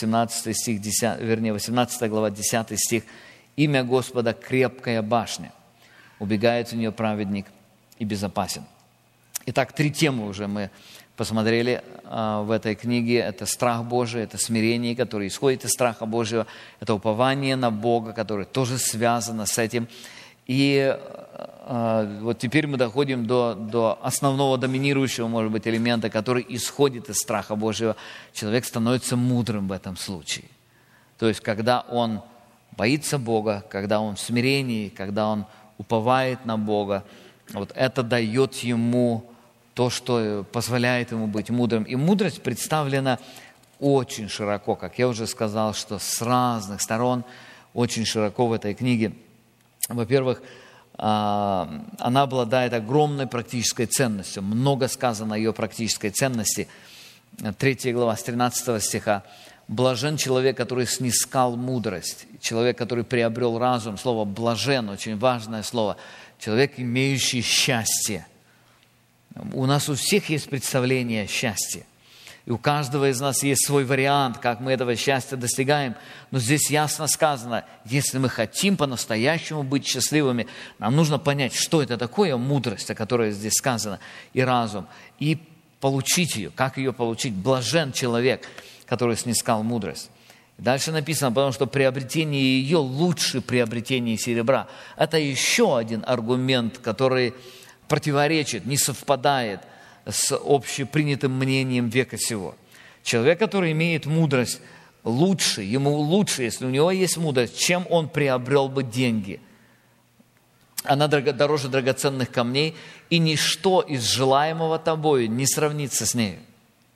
18 глава, 10 стих. «Имя Господа – крепкая башня, убегает в нее праведник и безопасен». Итак, 3 темы уже мы посмотрели в этой книге. Это страх Божий, это смирение, которое исходит из страха Божьего, это упование на Бога, которое тоже связано с этим. И вот теперь мы доходим до основного доминирующего, может быть, элемента, который исходит из страха Божьего. Человек становится мудрым в этом случае. То есть, когда он боится Бога, когда он в смирении, когда он уповает на Бога, вот это дает ему то, что позволяет ему быть мудрым. И мудрость представлена очень широко, как я уже сказал, что с разных сторон, очень широко в этой книге. Во-первых, она обладает огромной практической ценностью. Много сказано о ее практической ценности. 3 глава с 13 стиха. «Блажен человек, который снискал мудрость, человек, который приобрел разум». Слово «блажен» – очень важное слово. Человек, имеющий счастье. У нас у всех есть представление о счастье. И у каждого из нас есть свой вариант, как мы этого счастья достигаем. Но здесь ясно сказано, если мы хотим по-настоящему быть счастливыми, нам нужно понять, что это такое мудрость, о которой здесь сказано, и разум, и получить ее. Как ее получить? Блажен человек, который снискал мудрость. Дальше написано, потому что приобретение ее лучше приобретения серебра. Это еще один аргумент, который противоречит, не совпадает с общепринятым мнением века сего. Человек, который имеет мудрость, ему лучше, если у него есть мудрость, чем он приобрел бы деньги. Она дороже драгоценных камней, и ничто из желаемого тобою не сравнится с нею.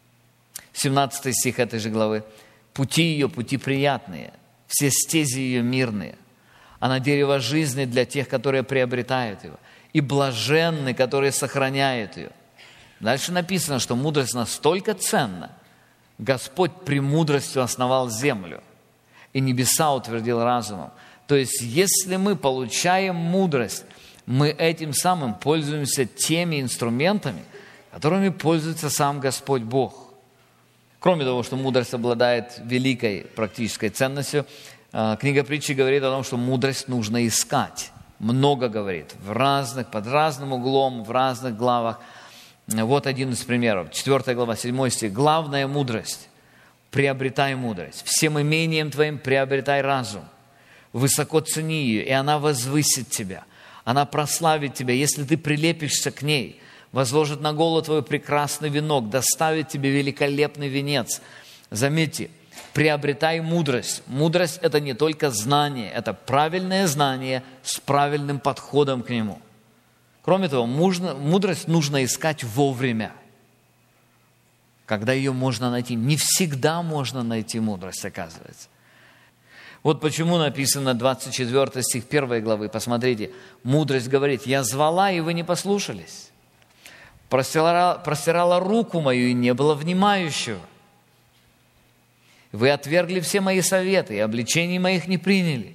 17 стих этой же главы. «Пути ее, пути приятные, все стези ее мирные. Она дерево жизни для тех, которые приобретают его, и блаженны, которые сохраняют ее». Дальше написано, что мудрость настолько ценна. Господь премудростью основал землю, и небеса утвердил разумом. То есть, если мы получаем мудрость, мы этим самым пользуемся теми инструментами, которыми пользуется сам Господь Бог. Кроме того, что мудрость обладает великой практической ценностью, книга Притчи говорит о том, что мудрость нужно искать. Много говорит, под разным углом, в разных главах. Вот один из примеров. 4 глава, 7 стих. «Главная мудрость. Приобретай мудрость. Всем имением твоим приобретай разум. Высоко цени ее, и она возвысит тебя. Она прославит тебя, если ты прилепишься к ней. Возложит на голову твою прекрасный венок, доставит тебе великолепный венец». Заметьте, приобретай мудрость. Мудрость – это не только знание, это правильное знание с правильным подходом к нему. Кроме того, мудрость нужно искать вовремя, когда ее можно найти. Не всегда можно найти мудрость, оказывается. Вот почему написано 24 стих 1 главы. Посмотрите, мудрость говорит: «Я звала, и вы не послушались. Простирала руку мою, и не было внимающего. Вы отвергли все мои советы, и обличений моих не приняли.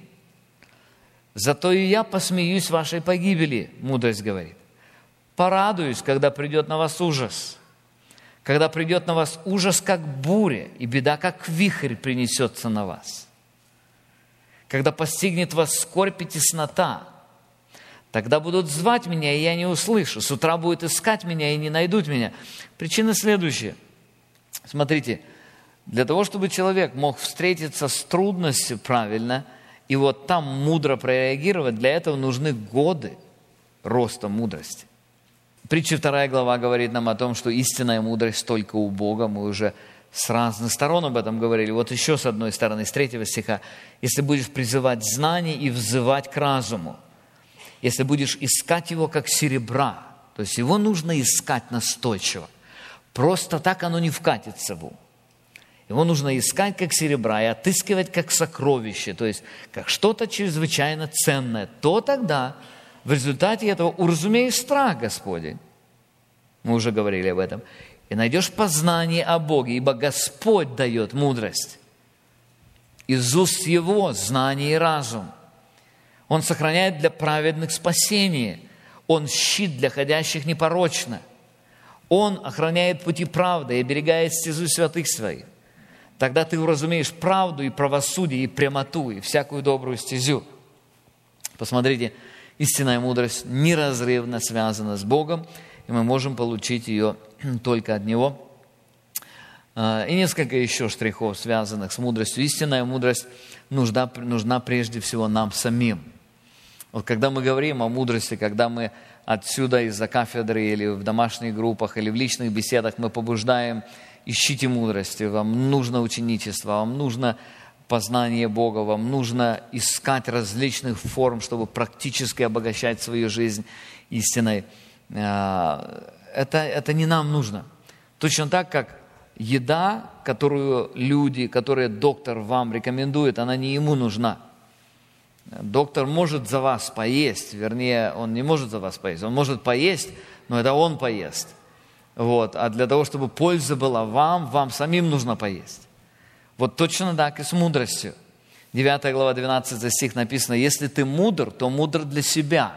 Зато и я посмеюсь вашей погибели», мудрость говорит. «Порадуюсь, когда придет на вас ужас. Когда придет на вас ужас, как буря, и беда, как вихрь, принесется на вас. Когда постигнет вас скорбь и теснота, тогда будут звать меня, и я не услышу. С утра будут искать меня, и не найдут меня». Причина следующая. Смотрите, для того, чтобы человек мог встретиться с трудностью правильно, и вот там мудро прореагировать, для этого нужны годы роста мудрости. Притча 2 глава говорит нам о том, что истинная мудрость только у Бога. Мы уже с разных сторон об этом говорили. Вот еще с одной стороны, с 3 стиха. «Если будешь призывать знание и взывать к разуму, если будешь искать его, как серебра», то есть его нужно искать настойчиво. Просто так оно не вкатится в ум. Его нужно искать как серебра и отыскивать как сокровище, то есть как что-то чрезвычайно ценное. То тогда в результате этого уразумеешь страх Господень. Мы уже говорили об этом. И найдешь познание о Боге, ибо Господь дает мудрость. Из уст Его знание и разум. Он сохраняет для праведных спасение. Он щит для ходящих непорочно. Он охраняет пути правды и оберегает стезу святых своих. Тогда ты уразумеешь правду и правосудие, и прямоту, и всякую добрую стезю. Посмотрите, истинная мудрость неразрывно связана с Богом, и мы можем получить ее только от Него. И несколько еще штрихов, связанных с мудростью. Истинная мудрость нужна прежде всего нам самим. Вот когда мы говорим о мудрости, когда мы отсюда из-за кафедры или в домашних группах, или в личных беседах мы побуждаем: ищите мудрости, вам нужно ученичество, вам нужно познание Бога, вам нужно искать различных форм, чтобы практически обогащать свою жизнь истиной. это не нам нужно. Точно так, как еда, которые доктор вам рекомендует, она не ему нужна. Доктор может за вас поесть, вернее, он не может за вас поесть, он может поесть, но это он поест. Вот. А для того, чтобы польза была вам самим нужно поесть. Вот точно так и с мудростью. 9 глава, 12 стих написано: «Если ты мудр, то мудр для себя.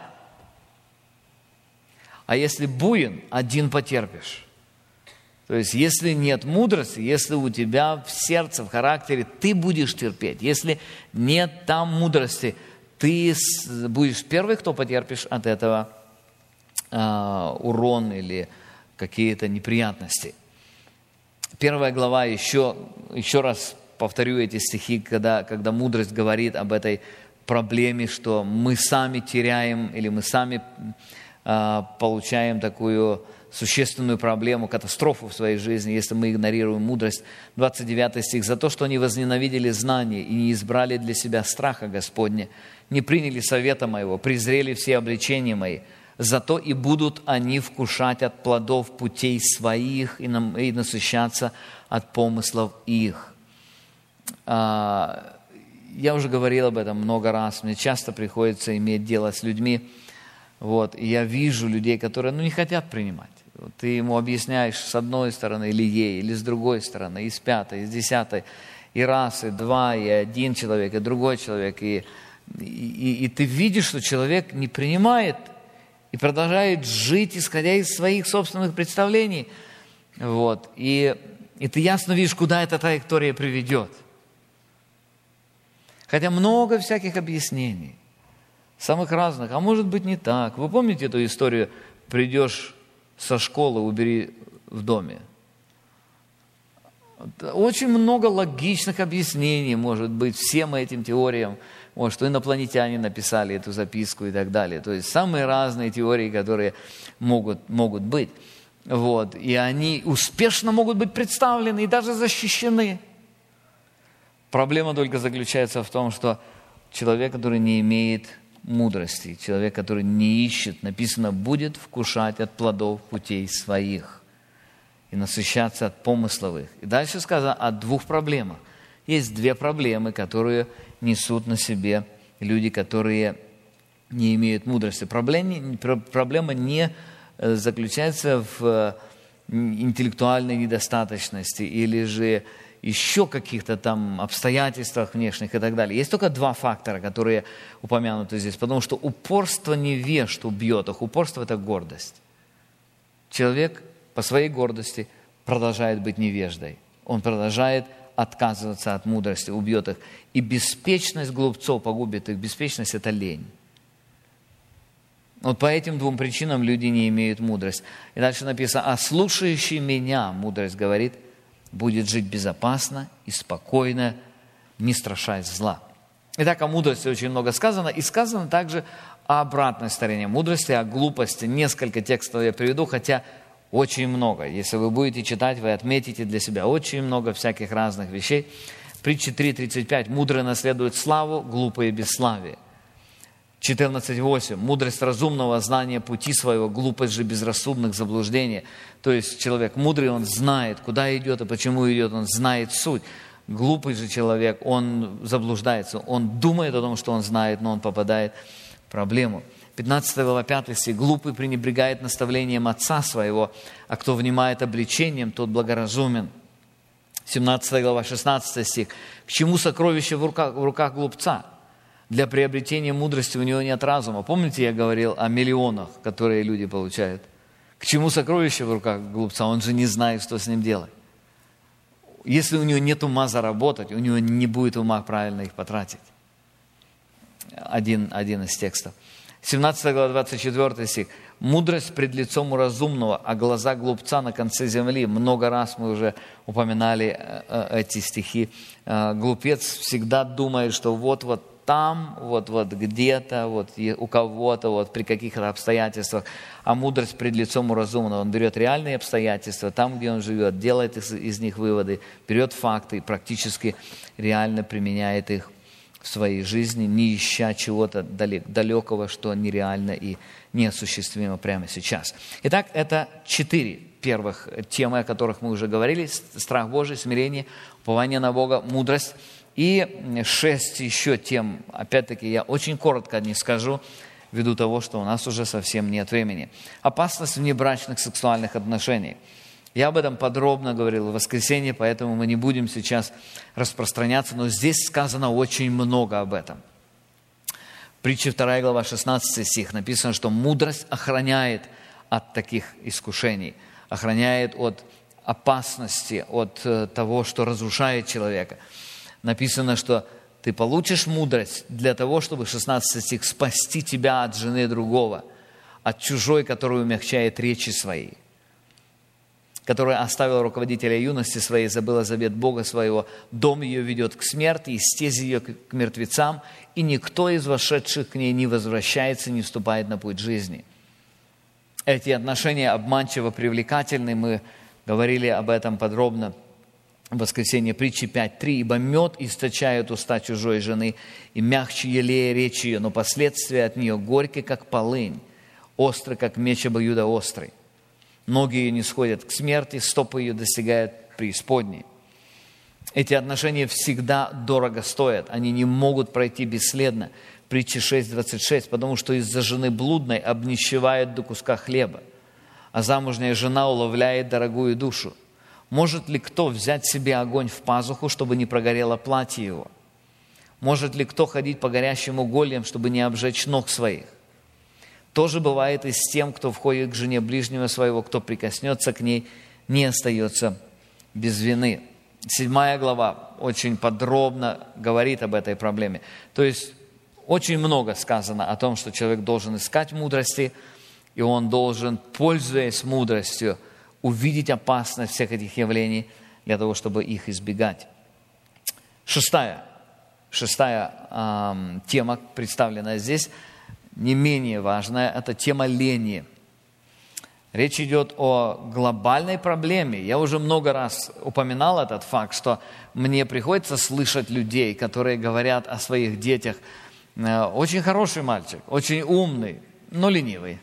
А если буин, один потерпишь». То есть, если нет мудрости, если у тебя в сердце, в характере, ты будешь терпеть. Если нет там мудрости, ты будешь первый, кто потерпишь от этого урон или какие-то неприятности. 1 глава, еще раз повторю эти стихи, когда мудрость говорит об этой проблеме, что мы сами теряем или мы сами получаем такую существенную проблему, катастрофу в своей жизни, если мы игнорируем мудрость. 29 стих. «За то, что они возненавидели знание и не избрали для себя страха Господня, не приняли совета моего, презрели все обличения мои, зато и будут они вкушать от плодов путей своих и насыщаться от помыслов их». Я уже говорил об этом много раз. Мне часто приходится иметь дело с людьми, и я вижу людей, которые не хотят принимать. Ты ему объясняешь с одной стороны, или ей, или с другой стороны, и с пятой, и с десятой, и раз, и два, и один человек, и другой человек. И ты видишь, что человек не принимает и продолжает жить, исходя из своих собственных представлений. И ты ясно видишь, куда эта траектория приведет. Хотя много всяких объяснений, самых разных, а может быть не так. Вы помните эту историю: придешь со школы, убери в доме? Очень много логичных объяснений может быть всем этим теориям, что инопланетяне написали эту записку и так далее. То есть самые разные теории, которые могут быть. И они успешно могут быть представлены и даже защищены. Проблема только заключается в том, что человек, который не имеет мудрости, человек, который не ищет, написано, будет вкушать от плодов путей своих и насыщаться от помыслов их. И дальше сказано о двух проблемах. Есть две проблемы, которые несут на себе люди, которые не имеют мудрости. Проблема не заключается в интеллектуальной недостаточности или же еще каких-то там обстоятельствах внешних и так далее. Есть только два фактора, которые упомянуты здесь, потому что упорство невежд убьет их. Упорство – это гордость. Человек по своей гордости продолжает быть невеждой. Он продолжает отказываться от мудрости, убьет их. И беспечность глупцов погубит их. Беспечность – это лень. По этим двум причинам люди не имеют мудрости. И дальше написано: «А слушающий меня, мудрость говорит, будет жить безопасно и спокойно, не страшась зла». Итак, о мудрости очень много сказано. И сказано также о обратной стороне мудрости, о глупости. Несколько текстов я приведу, хотя очень много. Если вы будете читать, вы отметите для себя очень много всяких разных вещей. Притча 3:35. «Мудрые наследуют славу, глупые бесславие». 14:8. «Мудрость разумного, знание пути своего, глупость же безрассудных заблуждений». То есть человек мудрый, он знает, куда идет и почему идет, он знает суть. Глупый же человек, он заблуждается, он думает о том, что он знает, но он попадает в проблему. 15 глава, 5 стих. «Глупый пренебрегает наставлением отца своего, а кто внимает обличением, тот благоразумен». 17 глава, 16 стих. «К чему сокровище в руках глупца? Для приобретения мудрости у него нет разума». Помните, я говорил о миллионах, которые люди получают? К чему сокровище в руках глупца? Он же не знает, что с ним делать. Если у него нет ума заработать, у него не будет ума правильно их потратить. Один из текстов. 17 глава, 24 стих. «Мудрость пред лицом у разумного, а глаза глупца на конце земли». Много раз мы уже упоминали эти стихи. Глупец всегда думает, что вот там, вот где-то, у кого-то, при каких-то обстоятельствах. А мудрость пред лицом у разумного. Он берет реальные обстоятельства, там, где он живет, делает из них выводы, берет факты и практически реально применяет их в своей жизни, не ища чего-то далекого, что нереально и неосуществимо прямо сейчас. Итак, это 4 первых темы, о которых мы уже говорили: страх Божий, смирение, упование на Бога, мудрость. И 6 еще тем, опять-таки, я очень коротко не скажу, ввиду того, что у нас уже совсем нет времени. Опасность внебрачных сексуальных отношений. Я об этом подробно говорил в воскресенье, поэтому мы не будем сейчас распространяться, но здесь сказано очень много об этом. Притча 2 глава, 16 стих, написано, что мудрость охраняет от таких искушений, охраняет от опасности, от того, что разрушает человека. Написано, что ты получишь мудрость для того, чтобы, 16 стих, спасти тебя от жены другого, от чужой, которая умягчает речи свои, которая оставила руководителя юности своей, забыла завет Бога своего, дом ее ведет к смерти, и стези ее к мертвецам, и никто из вошедших к ней не возвращается, не вступает на путь жизни. Эти отношения обманчиво привлекательны, мы говорили об этом подробно в воскресенье, притчи 5:3, «Ибо мед источает уста чужой жены, и мягче елея речь ее, но последствия от нее горькие, как полынь, остры, как меч обоюдоострый. Ноги ее не сходят к смерти, стопы ее достигают преисподней». Эти отношения всегда дорого стоят, они не могут пройти бесследно. Притча 6:26, «Потому что из-за жены блудной обнищевает до куска хлеба, а замужняя жена уловляет дорогую душу. Может ли кто взять себе огонь в пазуху, чтобы не прогорело платье его? Может ли кто ходить по горящим угольям, чтобы не обжечь ног своих? То же бывает и с тем, кто входит к жене ближнего своего, кто прикоснется к ней, не остается без вины». 7 глава очень подробно говорит об этой проблеме. То есть очень много сказано о том, что человек должен искать мудрости, и он должен, пользуясь мудростью, увидеть опасность всех этих явлений для того, чтобы их избегать. Шестая тема, представленная здесь, не менее важная, это тема лени. Речь идет о глобальной проблеме. Я уже много раз упоминал этот факт, что мне приходится слышать людей, которые говорят о своих детях: очень хороший мальчик, очень умный, но ленивый.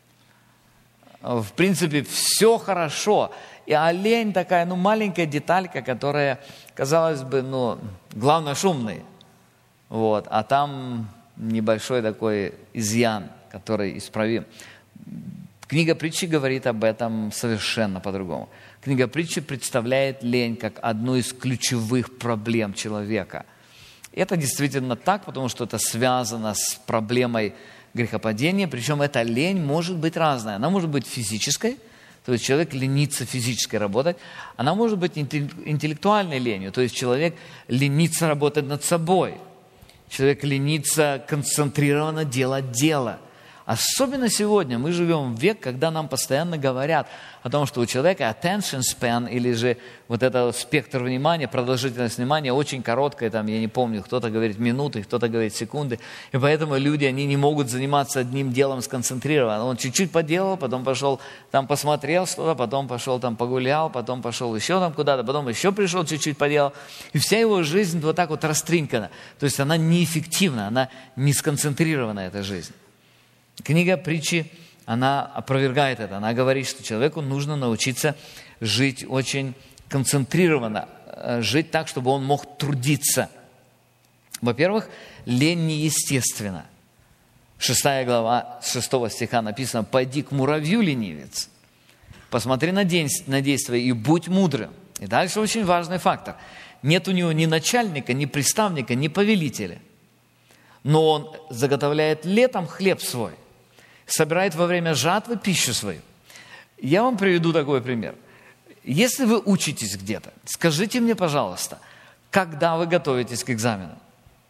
В принципе, все хорошо. А лень такая, маленькая деталька, которая, казалось бы, главное, шумный. А там небольшой такой изъян, который исправим. Книга притчи говорит об этом совершенно по-другому. Книга притчи представляет лень как одну из ключевых проблем человека. И это действительно так, потому что это связано с проблемой грехопадения, причем эта лень может быть разная. Она может быть физической, то есть человек ленится физически работать. Она может быть интеллектуальной ленью, то есть человек ленится работать над собой. Человек ленится концентрированно делать дело. Особенно сегодня мы живем в век, когда нам постоянно говорят о том, что у человека attention span, или же это спектр внимания, продолжительность внимания очень короткая, я не помню, кто-то говорит минуты, кто-то говорит секунды, и поэтому люди, они не могут заниматься одним делом сконцентрированно. Он чуть-чуть поделал, потом пошел посмотрел что-то, потом пошел погулял, потом пошел еще куда-то, потом еще пришел, чуть-чуть поделал, и вся его жизнь так растринкана. То есть она неэффективна, она не сконцентрирована, эта жизнь. Книга притчи, она опровергает это. Она говорит, что человеку нужно научиться жить очень концентрированно, жить так, чтобы он мог трудиться. Во-первых, лень неестественна. 6 глава 6 стиха написано: «Пойди к муравью, ленивец, посмотри на действие и будь мудрым». И дальше очень важный фактор. Нет у него ни начальника, ни приставника, ни повелителя. Но он заготовляет летом хлеб свой, собирает во время жатвы пищу свою. Я вам приведу такой пример. Если вы учитесь где-то, скажите мне, пожалуйста, когда вы готовитесь к экзамену?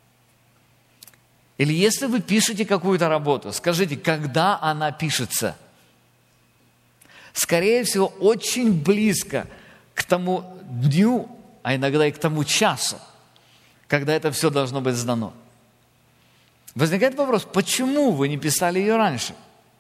Или если вы пишете какую-то работу, скажите, когда она пишется? Скорее всего, очень близко к тому дню, а иногда и к тому часу, когда это все должно быть сдано. Возникает вопрос, почему вы не писали ее раньше?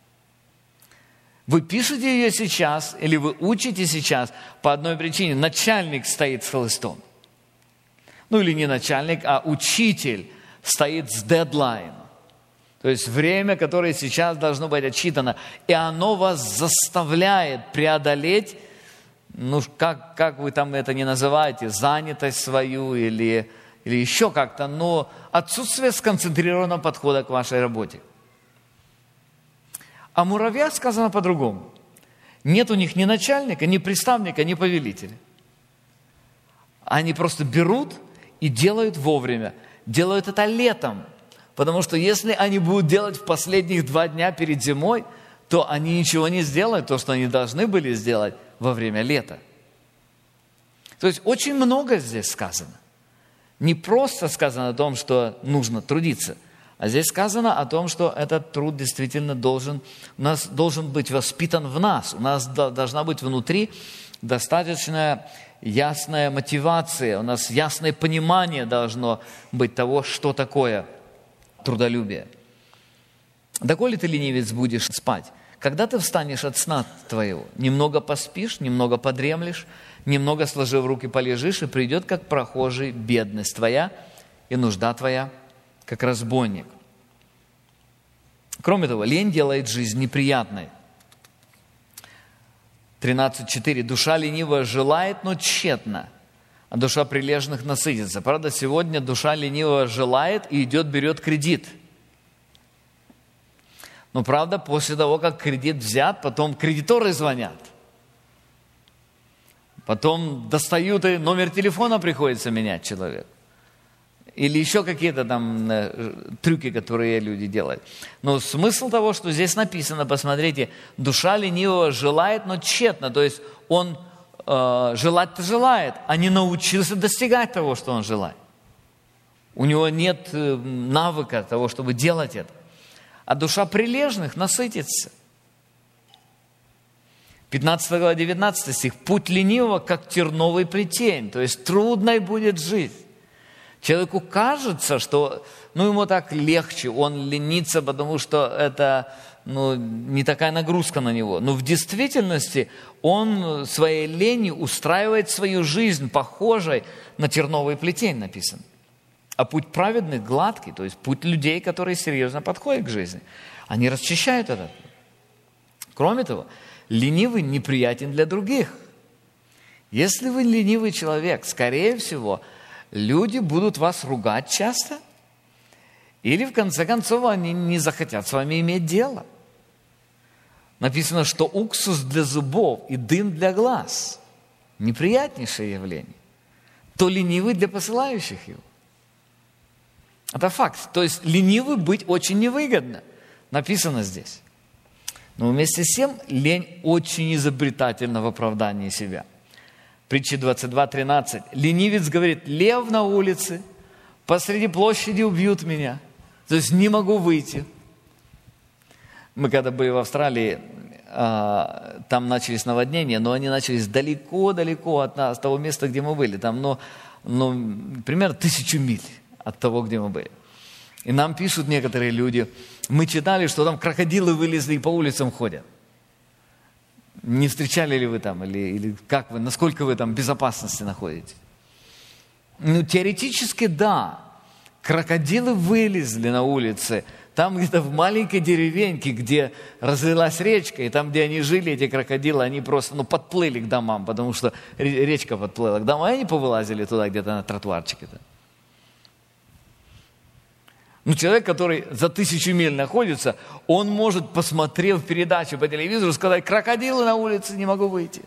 Вы пишете ее сейчас, или вы учите сейчас по одной причине. Начальник стоит с хлыстом. Или не начальник, а учитель стоит с дедлайн. То есть время, которое сейчас должно быть отчитано. И оно вас заставляет преодолеть, как вы там это ни называете, занятость свою или еще как-то, но отсутствие сконцентрированного подхода к вашей работе. О муравьях сказано по-другому. Нет у них ни начальника, ни приставника, ни повелителя. Они просто берут и делают вовремя. Делают это летом. Потому что если они будут делать в последних 2 дня перед зимой, то они ничего не сделают, то, что они должны были сделать во время лета. То есть очень много здесь сказано. Не просто сказано о том, что нужно трудиться, а здесь сказано о том, что этот труд действительно должен быть воспитан в нас. У нас должна быть внутри достаточно ясная мотивация, у нас ясное понимание должно быть того, что такое трудолюбие. Доколе ты, ленивец, будешь спать? Когда ты встанешь от сна твоего? Немного поспишь, немного подремлешь, немного сложив руки полежишь, и придет, как прохожий, бедность твоя и нужда твоя, как разбойник. Кроме того, лень делает жизнь неприятной. 13:4. Душа ленивая желает, но тщетно, а душа прилежных насытится. Правда, сегодня душа ленивая желает и идет, берет кредит. Но правда, после того, как кредит взят, потом кредиторы звонят. Потом достают, и номер телефона приходится менять человек. Или еще какие-то там трюки, которые люди делают. Но смысл того, что здесь написано, посмотрите, душа ленивого желает, но тщетно. То есть он желать-то желает, а не научился достигать того, что он желает. У него нет навыка того, чтобы делать это. А душа прилежных насытится. 15 глава, 19 стих. Путь ленивого, как терновый плетень. То есть трудной будет жизнь. Человеку кажется, что ему так легче, он ленится, потому что это не такая нагрузка на него. Но в действительности он своей ленью устраивает свою жизнь похожей на терновый плетень, написано. А путь праведных гладкий, то есть путь людей, которые серьезно подходят к жизни. Они расчищают этот путь. Кроме того, ленивый неприятен для других. Если вы ленивый человек, скорее всего, люди будут вас ругать часто, или в конце концов они не захотят с вами иметь дело. Написано, что уксус для зубов и дым для глаз – неприятнейшее явление. То ленивый для посылающих его. Это факт. То есть ленивый быть очень невыгодно. Написано здесь. Но вместе с тем лень очень изобретательна в оправдании себя. Притча 22:13. Ленивец говорит: лев на улице, посреди площади убьют меня. То есть не могу выйти. Мы когда были в Австралии, там начались наводнения, но они начались далеко-далеко от нас, от того места, где мы были. Там, примерно 1000 миль от того, где мы были. И нам пишут некоторые люди, мы читали, что там крокодилы вылезли и по улицам ходят. Не встречали ли вы там, или как вы, насколько вы там в безопасности находитесь? Теоретически да. Крокодилы вылезли на улице, там где-то в маленькой деревеньке, где разлилась речка, и там, где они жили, эти крокодилы, они просто подплыли к домам, потому что речка подплыла к домам, и они повылазили туда где-то на тротуарчике-то. Человек, который за 1000 миль находится, он может, посмотрев передачу по телевизору, сказать: крокодилы на улице, не могу выйти.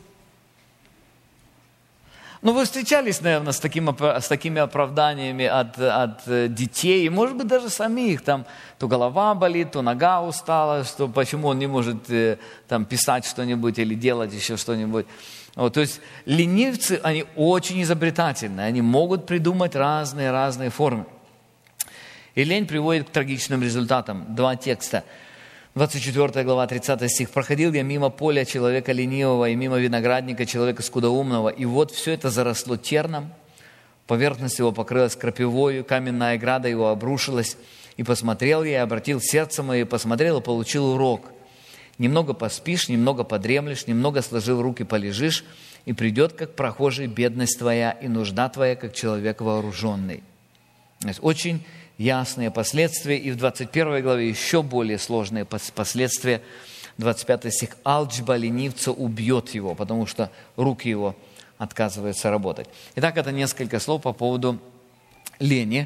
Вы встречались, наверное, с такими оправданиями от детей, и, может быть, даже самих. Там то голова болит, то нога устала, что почему он не может там писать что-нибудь или делать еще что-нибудь. То есть ленивцы, они очень изобретательны, они могут придумать разные формы. И лень приводит к трагичным результатам. 2 текста. 24 глава, 30 стих. «Проходил я мимо поля человека ленивого и мимо виноградника человека скудоумного, и вот все это заросло терном, поверхность его покрылась крапивою, каменная ограда его обрушилась, и посмотрел я, и обратил сердце мое, и посмотрел, и получил урок. Немного поспишь, немного подремлешь, немного сложив руки полежишь, и придет, как прохожий, бедность твоя, и нужда твоя, как человек вооруженный». Очень ясные последствия. И в 21 главе еще более сложные последствия. 25 стих. «Алчба ленивца убьет его, потому что руки его отказываются работать». Итак, это несколько слов по поводу лени.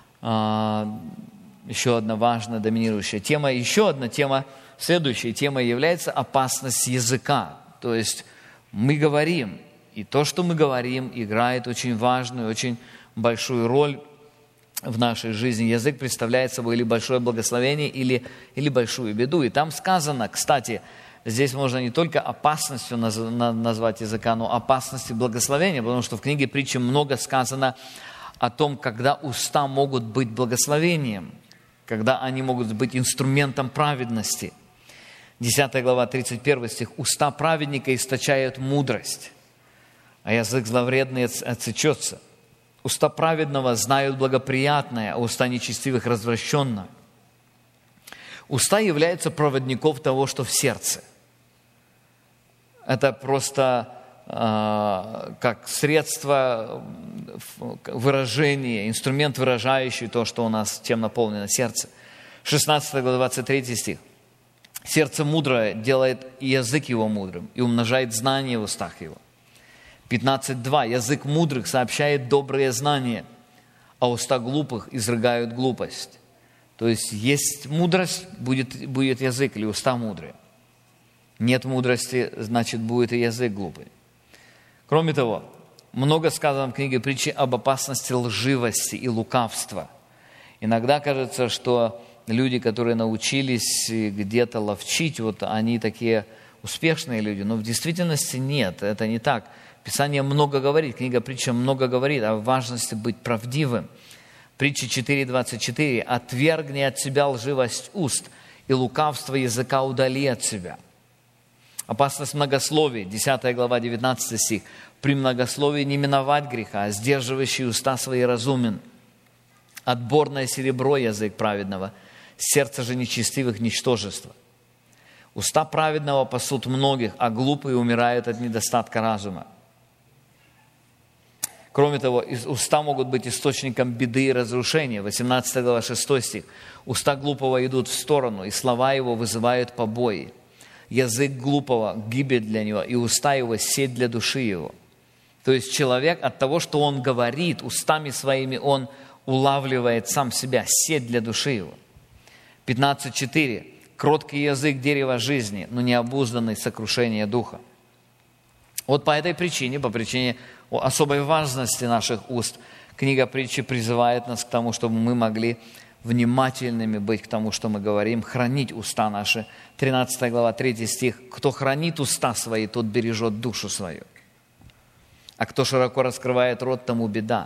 Еще одна важная, доминирующая тема. Еще одна тема, следующая тема является опасность языка. То есть мы говорим, и то, что мы говорим, играет очень важную, очень большую роль в нашей жизни. Язык представляет собой или большое благословение, или большую беду. И там сказано, кстати, здесь можно не только опасностью назвать языка, но опасностью благословения, потому что в книге Притчи много сказано о том, когда уста могут быть благословением, когда они могут быть инструментом праведности. 10 глава, 31 стих. «Уста праведника источают мудрость, а язык зловредный отсечется. Уста праведного знают благоприятное, а уста нечестивых развращенно». Уста являются проводником того, что в сердце. Это просто как средство выражения, инструмент, выражающий то, что у нас, чем наполнено сердце. 16 глава, 23 стих. «Сердце мудрое делает и язык его мудрым, и умножает знания в устах его». 15.2. «Язык мудрых сообщает добрые знания, а уста глупых изрыгают глупость». То есть мудрость, будет язык или уста мудрые. Нет мудрости, значит, будет и язык глупый. Кроме того, много сказано в книге Притчи об опасности лживости и лукавства. Иногда кажется, что люди, которые научились где-то ловчить, вот они такие успешные люди, но в действительности нет, это не так. Писание много говорит, книга Притчи много говорит о важности быть правдивым. Притча 4.24. «Отвергни от себя лживость уст, и лукавство языка удали от себя». Опасность многословия, 10 глава, 19 стих. «При многословии не миновать греха, а сдерживающий уста свои разумен. Отборное серебро язык праведного, сердце же нечестивых ничтожество. Уста праведного пасут многих, а глупые умирают от недостатка разума». Кроме того, уста могут быть источником беды и разрушения. 18 глава, 6 стих. «Уста глупого идут в сторону, и слова его вызывают побои. Язык глупого – гибель для него, и уста его – сеть для души его». То есть человек от того, что он говорит, устами своими он улавливает сам себя, сеть для души его. 15.4. «Кроткий язык – дерево жизни, но необузданный – сокрушение духа». Вот по этой причине, по причине особой важности наших уст, книга Притчи призывает нас к тому, чтобы мы могли внимательными быть к тому, что мы говорим, хранить уста наши. 13 глава, 3 стих. «Кто хранит уста свои, тот бережет душу свою. А кто широко раскрывает рот, тому беда».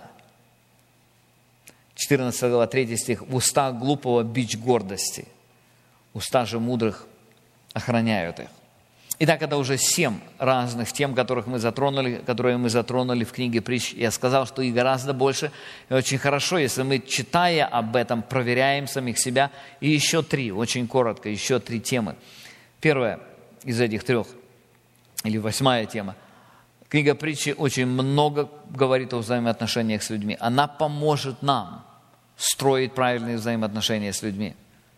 14 глава, 3 стих. «В устах глупого бич гордости, уста же мудрых охраняют их». Итак, это уже 7 разных тем, которые мы затронули в книге Притч. Я сказал, что их гораздо больше. И очень хорошо, если мы, читая об этом, проверяем самих себя. И еще 3, очень коротко, еще 3 темы. Первая из этих 3, или 8 тема. Книга Притчи очень много говорит о взаимоотношениях с людьми. Она поможет нам строить правильные взаимоотношения с людьми.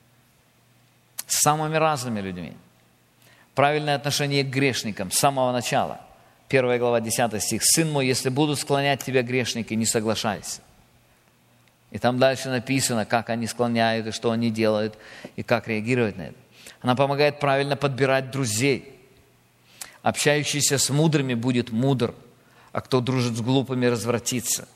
С самыми разными людьми. Правильное отношение к грешникам с самого начала. 1 глава, 10 стих. «Сын мой, если будут склонять тебя грешники, не соглашайся». И там дальше написано, как они склоняют, и что они делают, и как реагировать на это. Она помогает правильно подбирать друзей. «Общающийся с мудрыми будет мудр, а кто дружит с глупыми, развратится».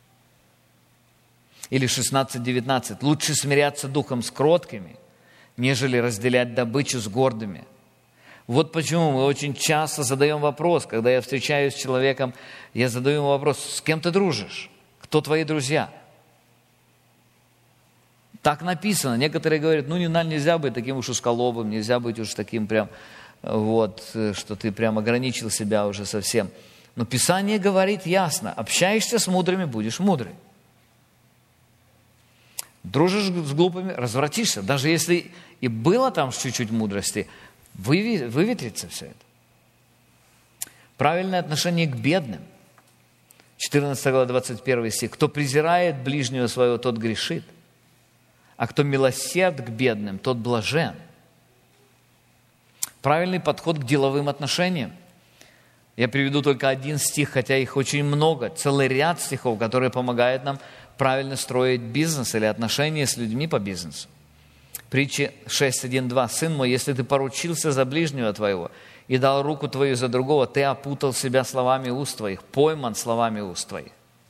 Или 16-19. «Лучше смиряться духом с кроткими, нежели разделять добычу с гордыми». Вот почему мы очень часто задаем вопрос, когда я встречаюсь с человеком, я задаю ему вопрос: с кем ты дружишь? Кто твои друзья? Так написано. Некоторые говорят, нельзя быть таким уж узколобым, нельзя быть уж таким прям, что ты прям ограничил себя уже совсем. Но Писание говорит ясно: общаешься с мудрыми, будешь мудрый. Дружишь с глупыми, развратишься. Даже если и было там чуть-чуть мудрости, выветрится все это. Правильное отношение к бедным. 14 глава, 21 стих. «Кто презирает ближнего своего, тот грешит, а кто милосерд к бедным, тот блажен. Правильный подход к деловым отношениям. Я приведу только один стих, хотя их очень много, целый ряд стихов, которые помогают нам правильно строить бизнес или отношения с людьми по бизнесу. Притча 6.1.2. «Сын мой, если ты поручился за ближнего твоего и дал руку твою за другого, ты опутал себя словами уст твоих, пойман словами уст твоих».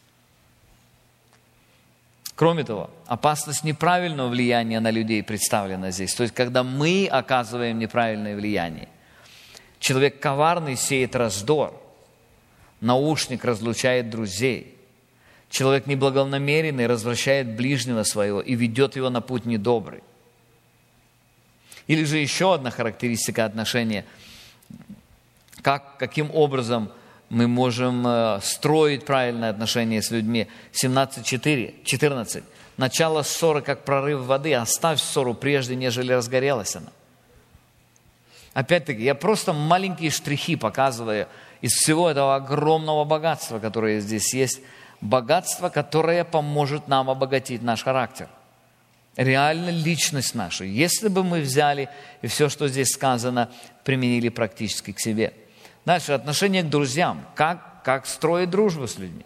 Кроме того, опасность неправильного влияния на людей представлена здесь. То есть, когда мы оказываем неправильное влияние. Человек коварный сеет раздор, наушник разлучает друзей. Человек неблагонамеренный развращает ближнего своего и ведет его на путь недобрый. Или же еще одна характеристика отношения. Каким образом мы можем строить правильные отношения с людьми. 17.14. «Начало ссоры, как прорыв воды, оставь ссору прежде, нежели разгорелась она». Опять-таки, я просто маленькие штрихи показываю из всего этого огромного богатства, которое здесь есть. Богатство, которое поможет нам обогатить наш характер. Реально личность нашу. Если бы мы взяли и все, что здесь сказано, применили практически к себе. Дальше, отношение к друзьям. Как строить дружбу с людьми?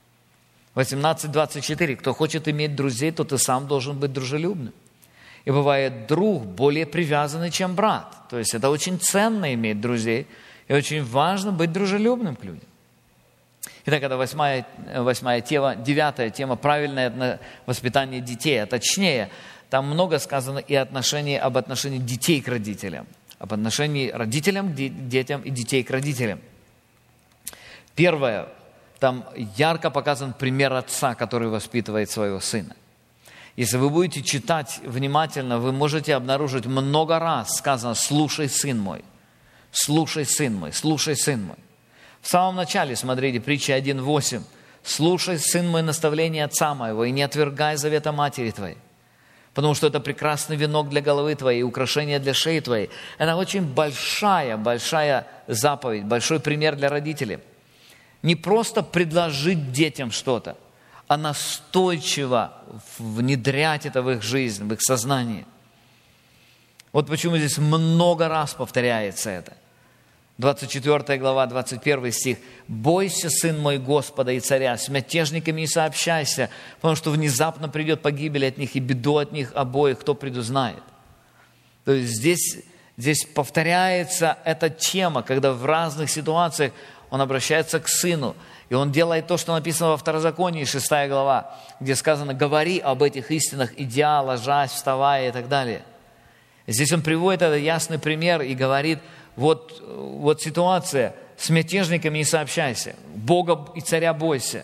18.24. «Кто хочет иметь друзей, то ты сам должен быть дружелюбным. И бывает друг более привязанный, чем брат». То есть это очень ценно иметь друзей, и очень важно быть дружелюбным к людям. Итак, это 8 тема, 9 тема правильное воспитание детей. А точнее, там много сказано и об отношении детей к родителям. Об отношении родителям к детям и детей к родителям. Первое, там ярко показан пример отца, который воспитывает своего сына. Если вы будете читать внимательно, вы можете обнаружить много раз сказано «слушай, сын мой, слушай, сын мой, слушай, сын мой». В самом начале, смотрите, притча 1.8. «Слушай, сын мой, наставление отца моего, и не отвергай завета матери твоей, потому что это прекрасный венок для головы твоей и украшение для шеи твоей». Это очень большая заповедь, большой пример для родителей. Не просто предложить детям что-то, а настойчиво внедрять это в их жизнь, в их сознание. Вот почему здесь много раз повторяется это. 24 глава, 21 стих. «Бойся, сын мой, Господа и царя, с мятежниками не сообщайся, потому что внезапно придет погибель от них и беду от них обоих, кто предузнает». То есть здесь повторяется эта тема, когда в разных ситуациях он обращается к сыну, и он делает то, что написано во Второзаконии, 6 глава, где сказано «говори об этих истинах, идя, ложась, вставая» и так далее. Здесь он приводит этот ясный пример и говорит, вот ситуация, с мятежниками не сообщайся, Бога и царя бойся.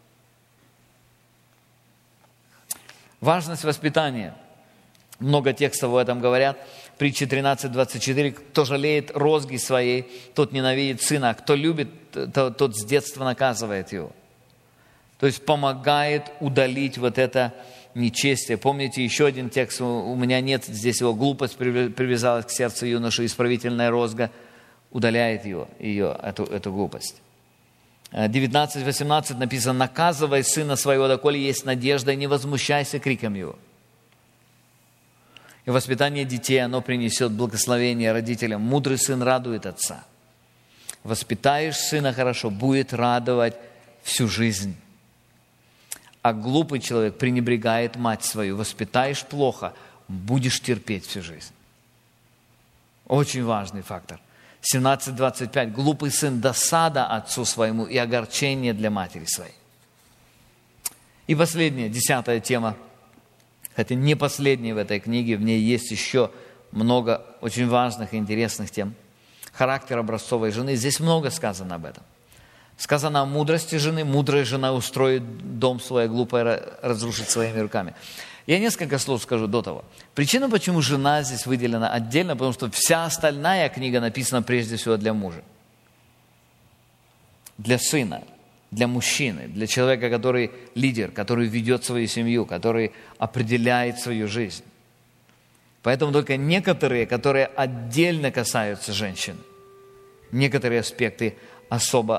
Важность воспитания. Много текстов об этом говорят. Притча 13.24. «Кто жалеет розги своей, тот ненавидит сына, а кто любит, тот с детства наказывает его». То есть помогает удалить вот это нечестие. Помните еще один текст, у меня нет здесь его, «Глупость привязалась к сердцу юноши, исправительная розга удаляет эту глупость». 19.18 написано: «Наказывай сына своего, доколе есть надежда, и не возмущайся криком его». И воспитание детей, оно принесет благословение родителям. Мудрый сын радует отца. Воспитаешь сына хорошо, будет радовать всю жизнь. А глупый человек пренебрегает мать свою. Воспитаешь плохо, будешь терпеть всю жизнь. Очень важный фактор. 17.25. «Глупый сын досада отцу своему и огорчение для матери своей». И последняя, 10 тема. Хотя не последняя в этой книге, в ней есть еще много очень важных и интересных тем. Характер образцовой жены. Здесь много сказано об этом. Сказано о мудрости жены. Мудрая жена устроит дом свой, а глупая разрушит своими руками. Я несколько слов скажу до того. Причина, почему жена здесь выделена отдельно, потому что вся остальная книга написана прежде всего для мужа. Для сына. Для мужчины, для человека, который лидер, который ведет свою семью, который определяет свою жизнь. Поэтому только некоторые, которые отдельно касаются женщин, некоторые аспекты особо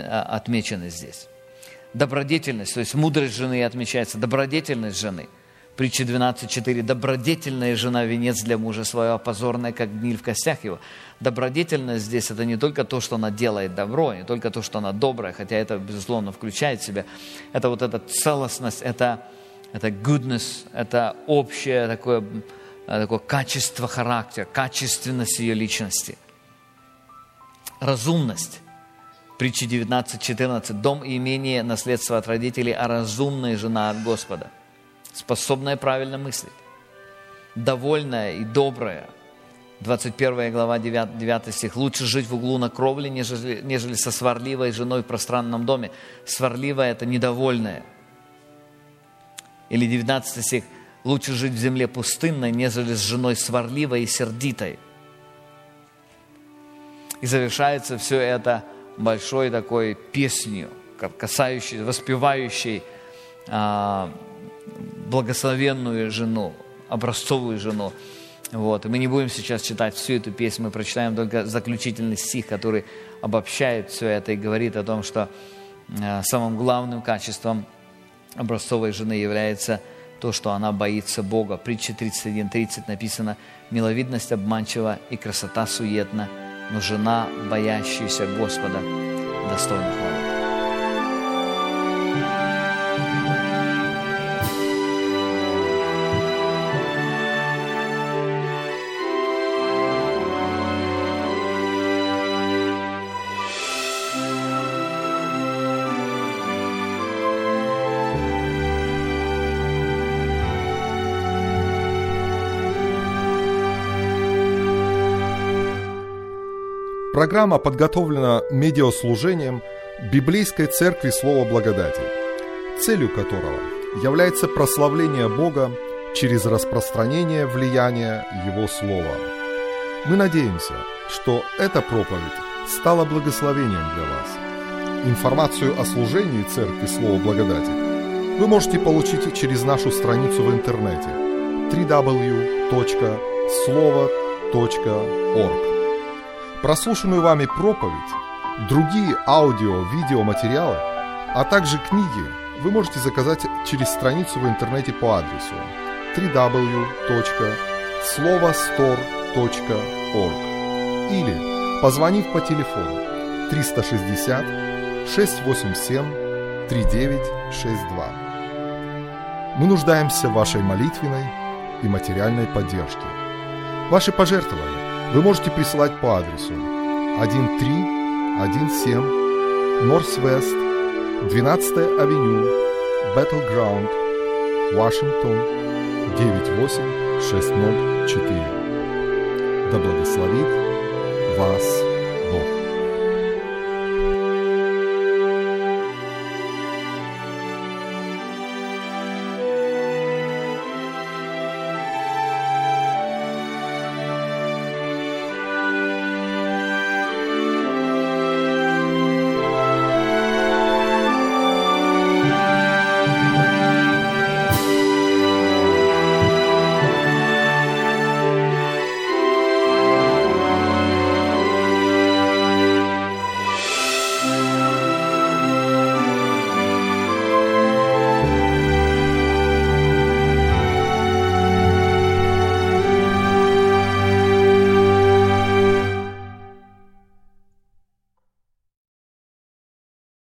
отмечены здесь. Добродетельность, то есть мудрость жены отмечается, добродетельность жены. Притча 12:4. Добродетельная жена – венец для мужа своего, позорная, как гниль в костях его. Добродетельность здесь – это не только то, что она делает добро, не только то, что она добрая, хотя это, безусловно, включает в себя. Это вот эта целостность, это goodness, это общее такое качество характера, качественность ее личности. Разумность. Притча 19:14. Дом и имение – наследство от родителей, а разумная жена от Господа. Способная правильно мыслить. Довольная и добрая. 21 глава, 9 стих. Лучше жить в углу на кровле, нежели со сварливой женой в пространном доме. Сварливая – это недовольная. Или 19 стих. Лучше жить в земле пустынной, нежели с женой сварливой и сердитой. И завершается все это большой такой песнью, касающей, воспевающей благословенную жену, образцовую жену. Вот. И мы не будем сейчас читать всю эту песню, мы прочитаем только заключительный стих, который обобщает все это и говорит о том, что самым главным качеством образцовой жены является то, что она боится Бога. Притча 31:30 написано: «Миловидность обманчива и красота суетна, но жена, боящаяся Господа, достойна хвалы». Программа подготовлена медиаслужением Библейской Церкви Слова Благодати, целью которого является прославление Бога через распространение влияния Его Слова. Мы надеемся, что эта проповедь стала благословением для вас. Информацию о служении Церкви Слова Благодати вы можете получить через нашу страницу в интернете www.slovo.org. Прослушанную вами проповедь, другие аудио-видеоматериалы, а также книги вы можете заказать через страницу в интернете по адресу www.slovostore.org или позвонив по телефону 360 687 3962. Мы нуждаемся в вашей молитвенной и материальной поддержке. Ваши пожертвования вы можете присылать по адресу 1317 Northwest 12-я авеню, Battleground, Вашингтон, 98604. Да благословит вас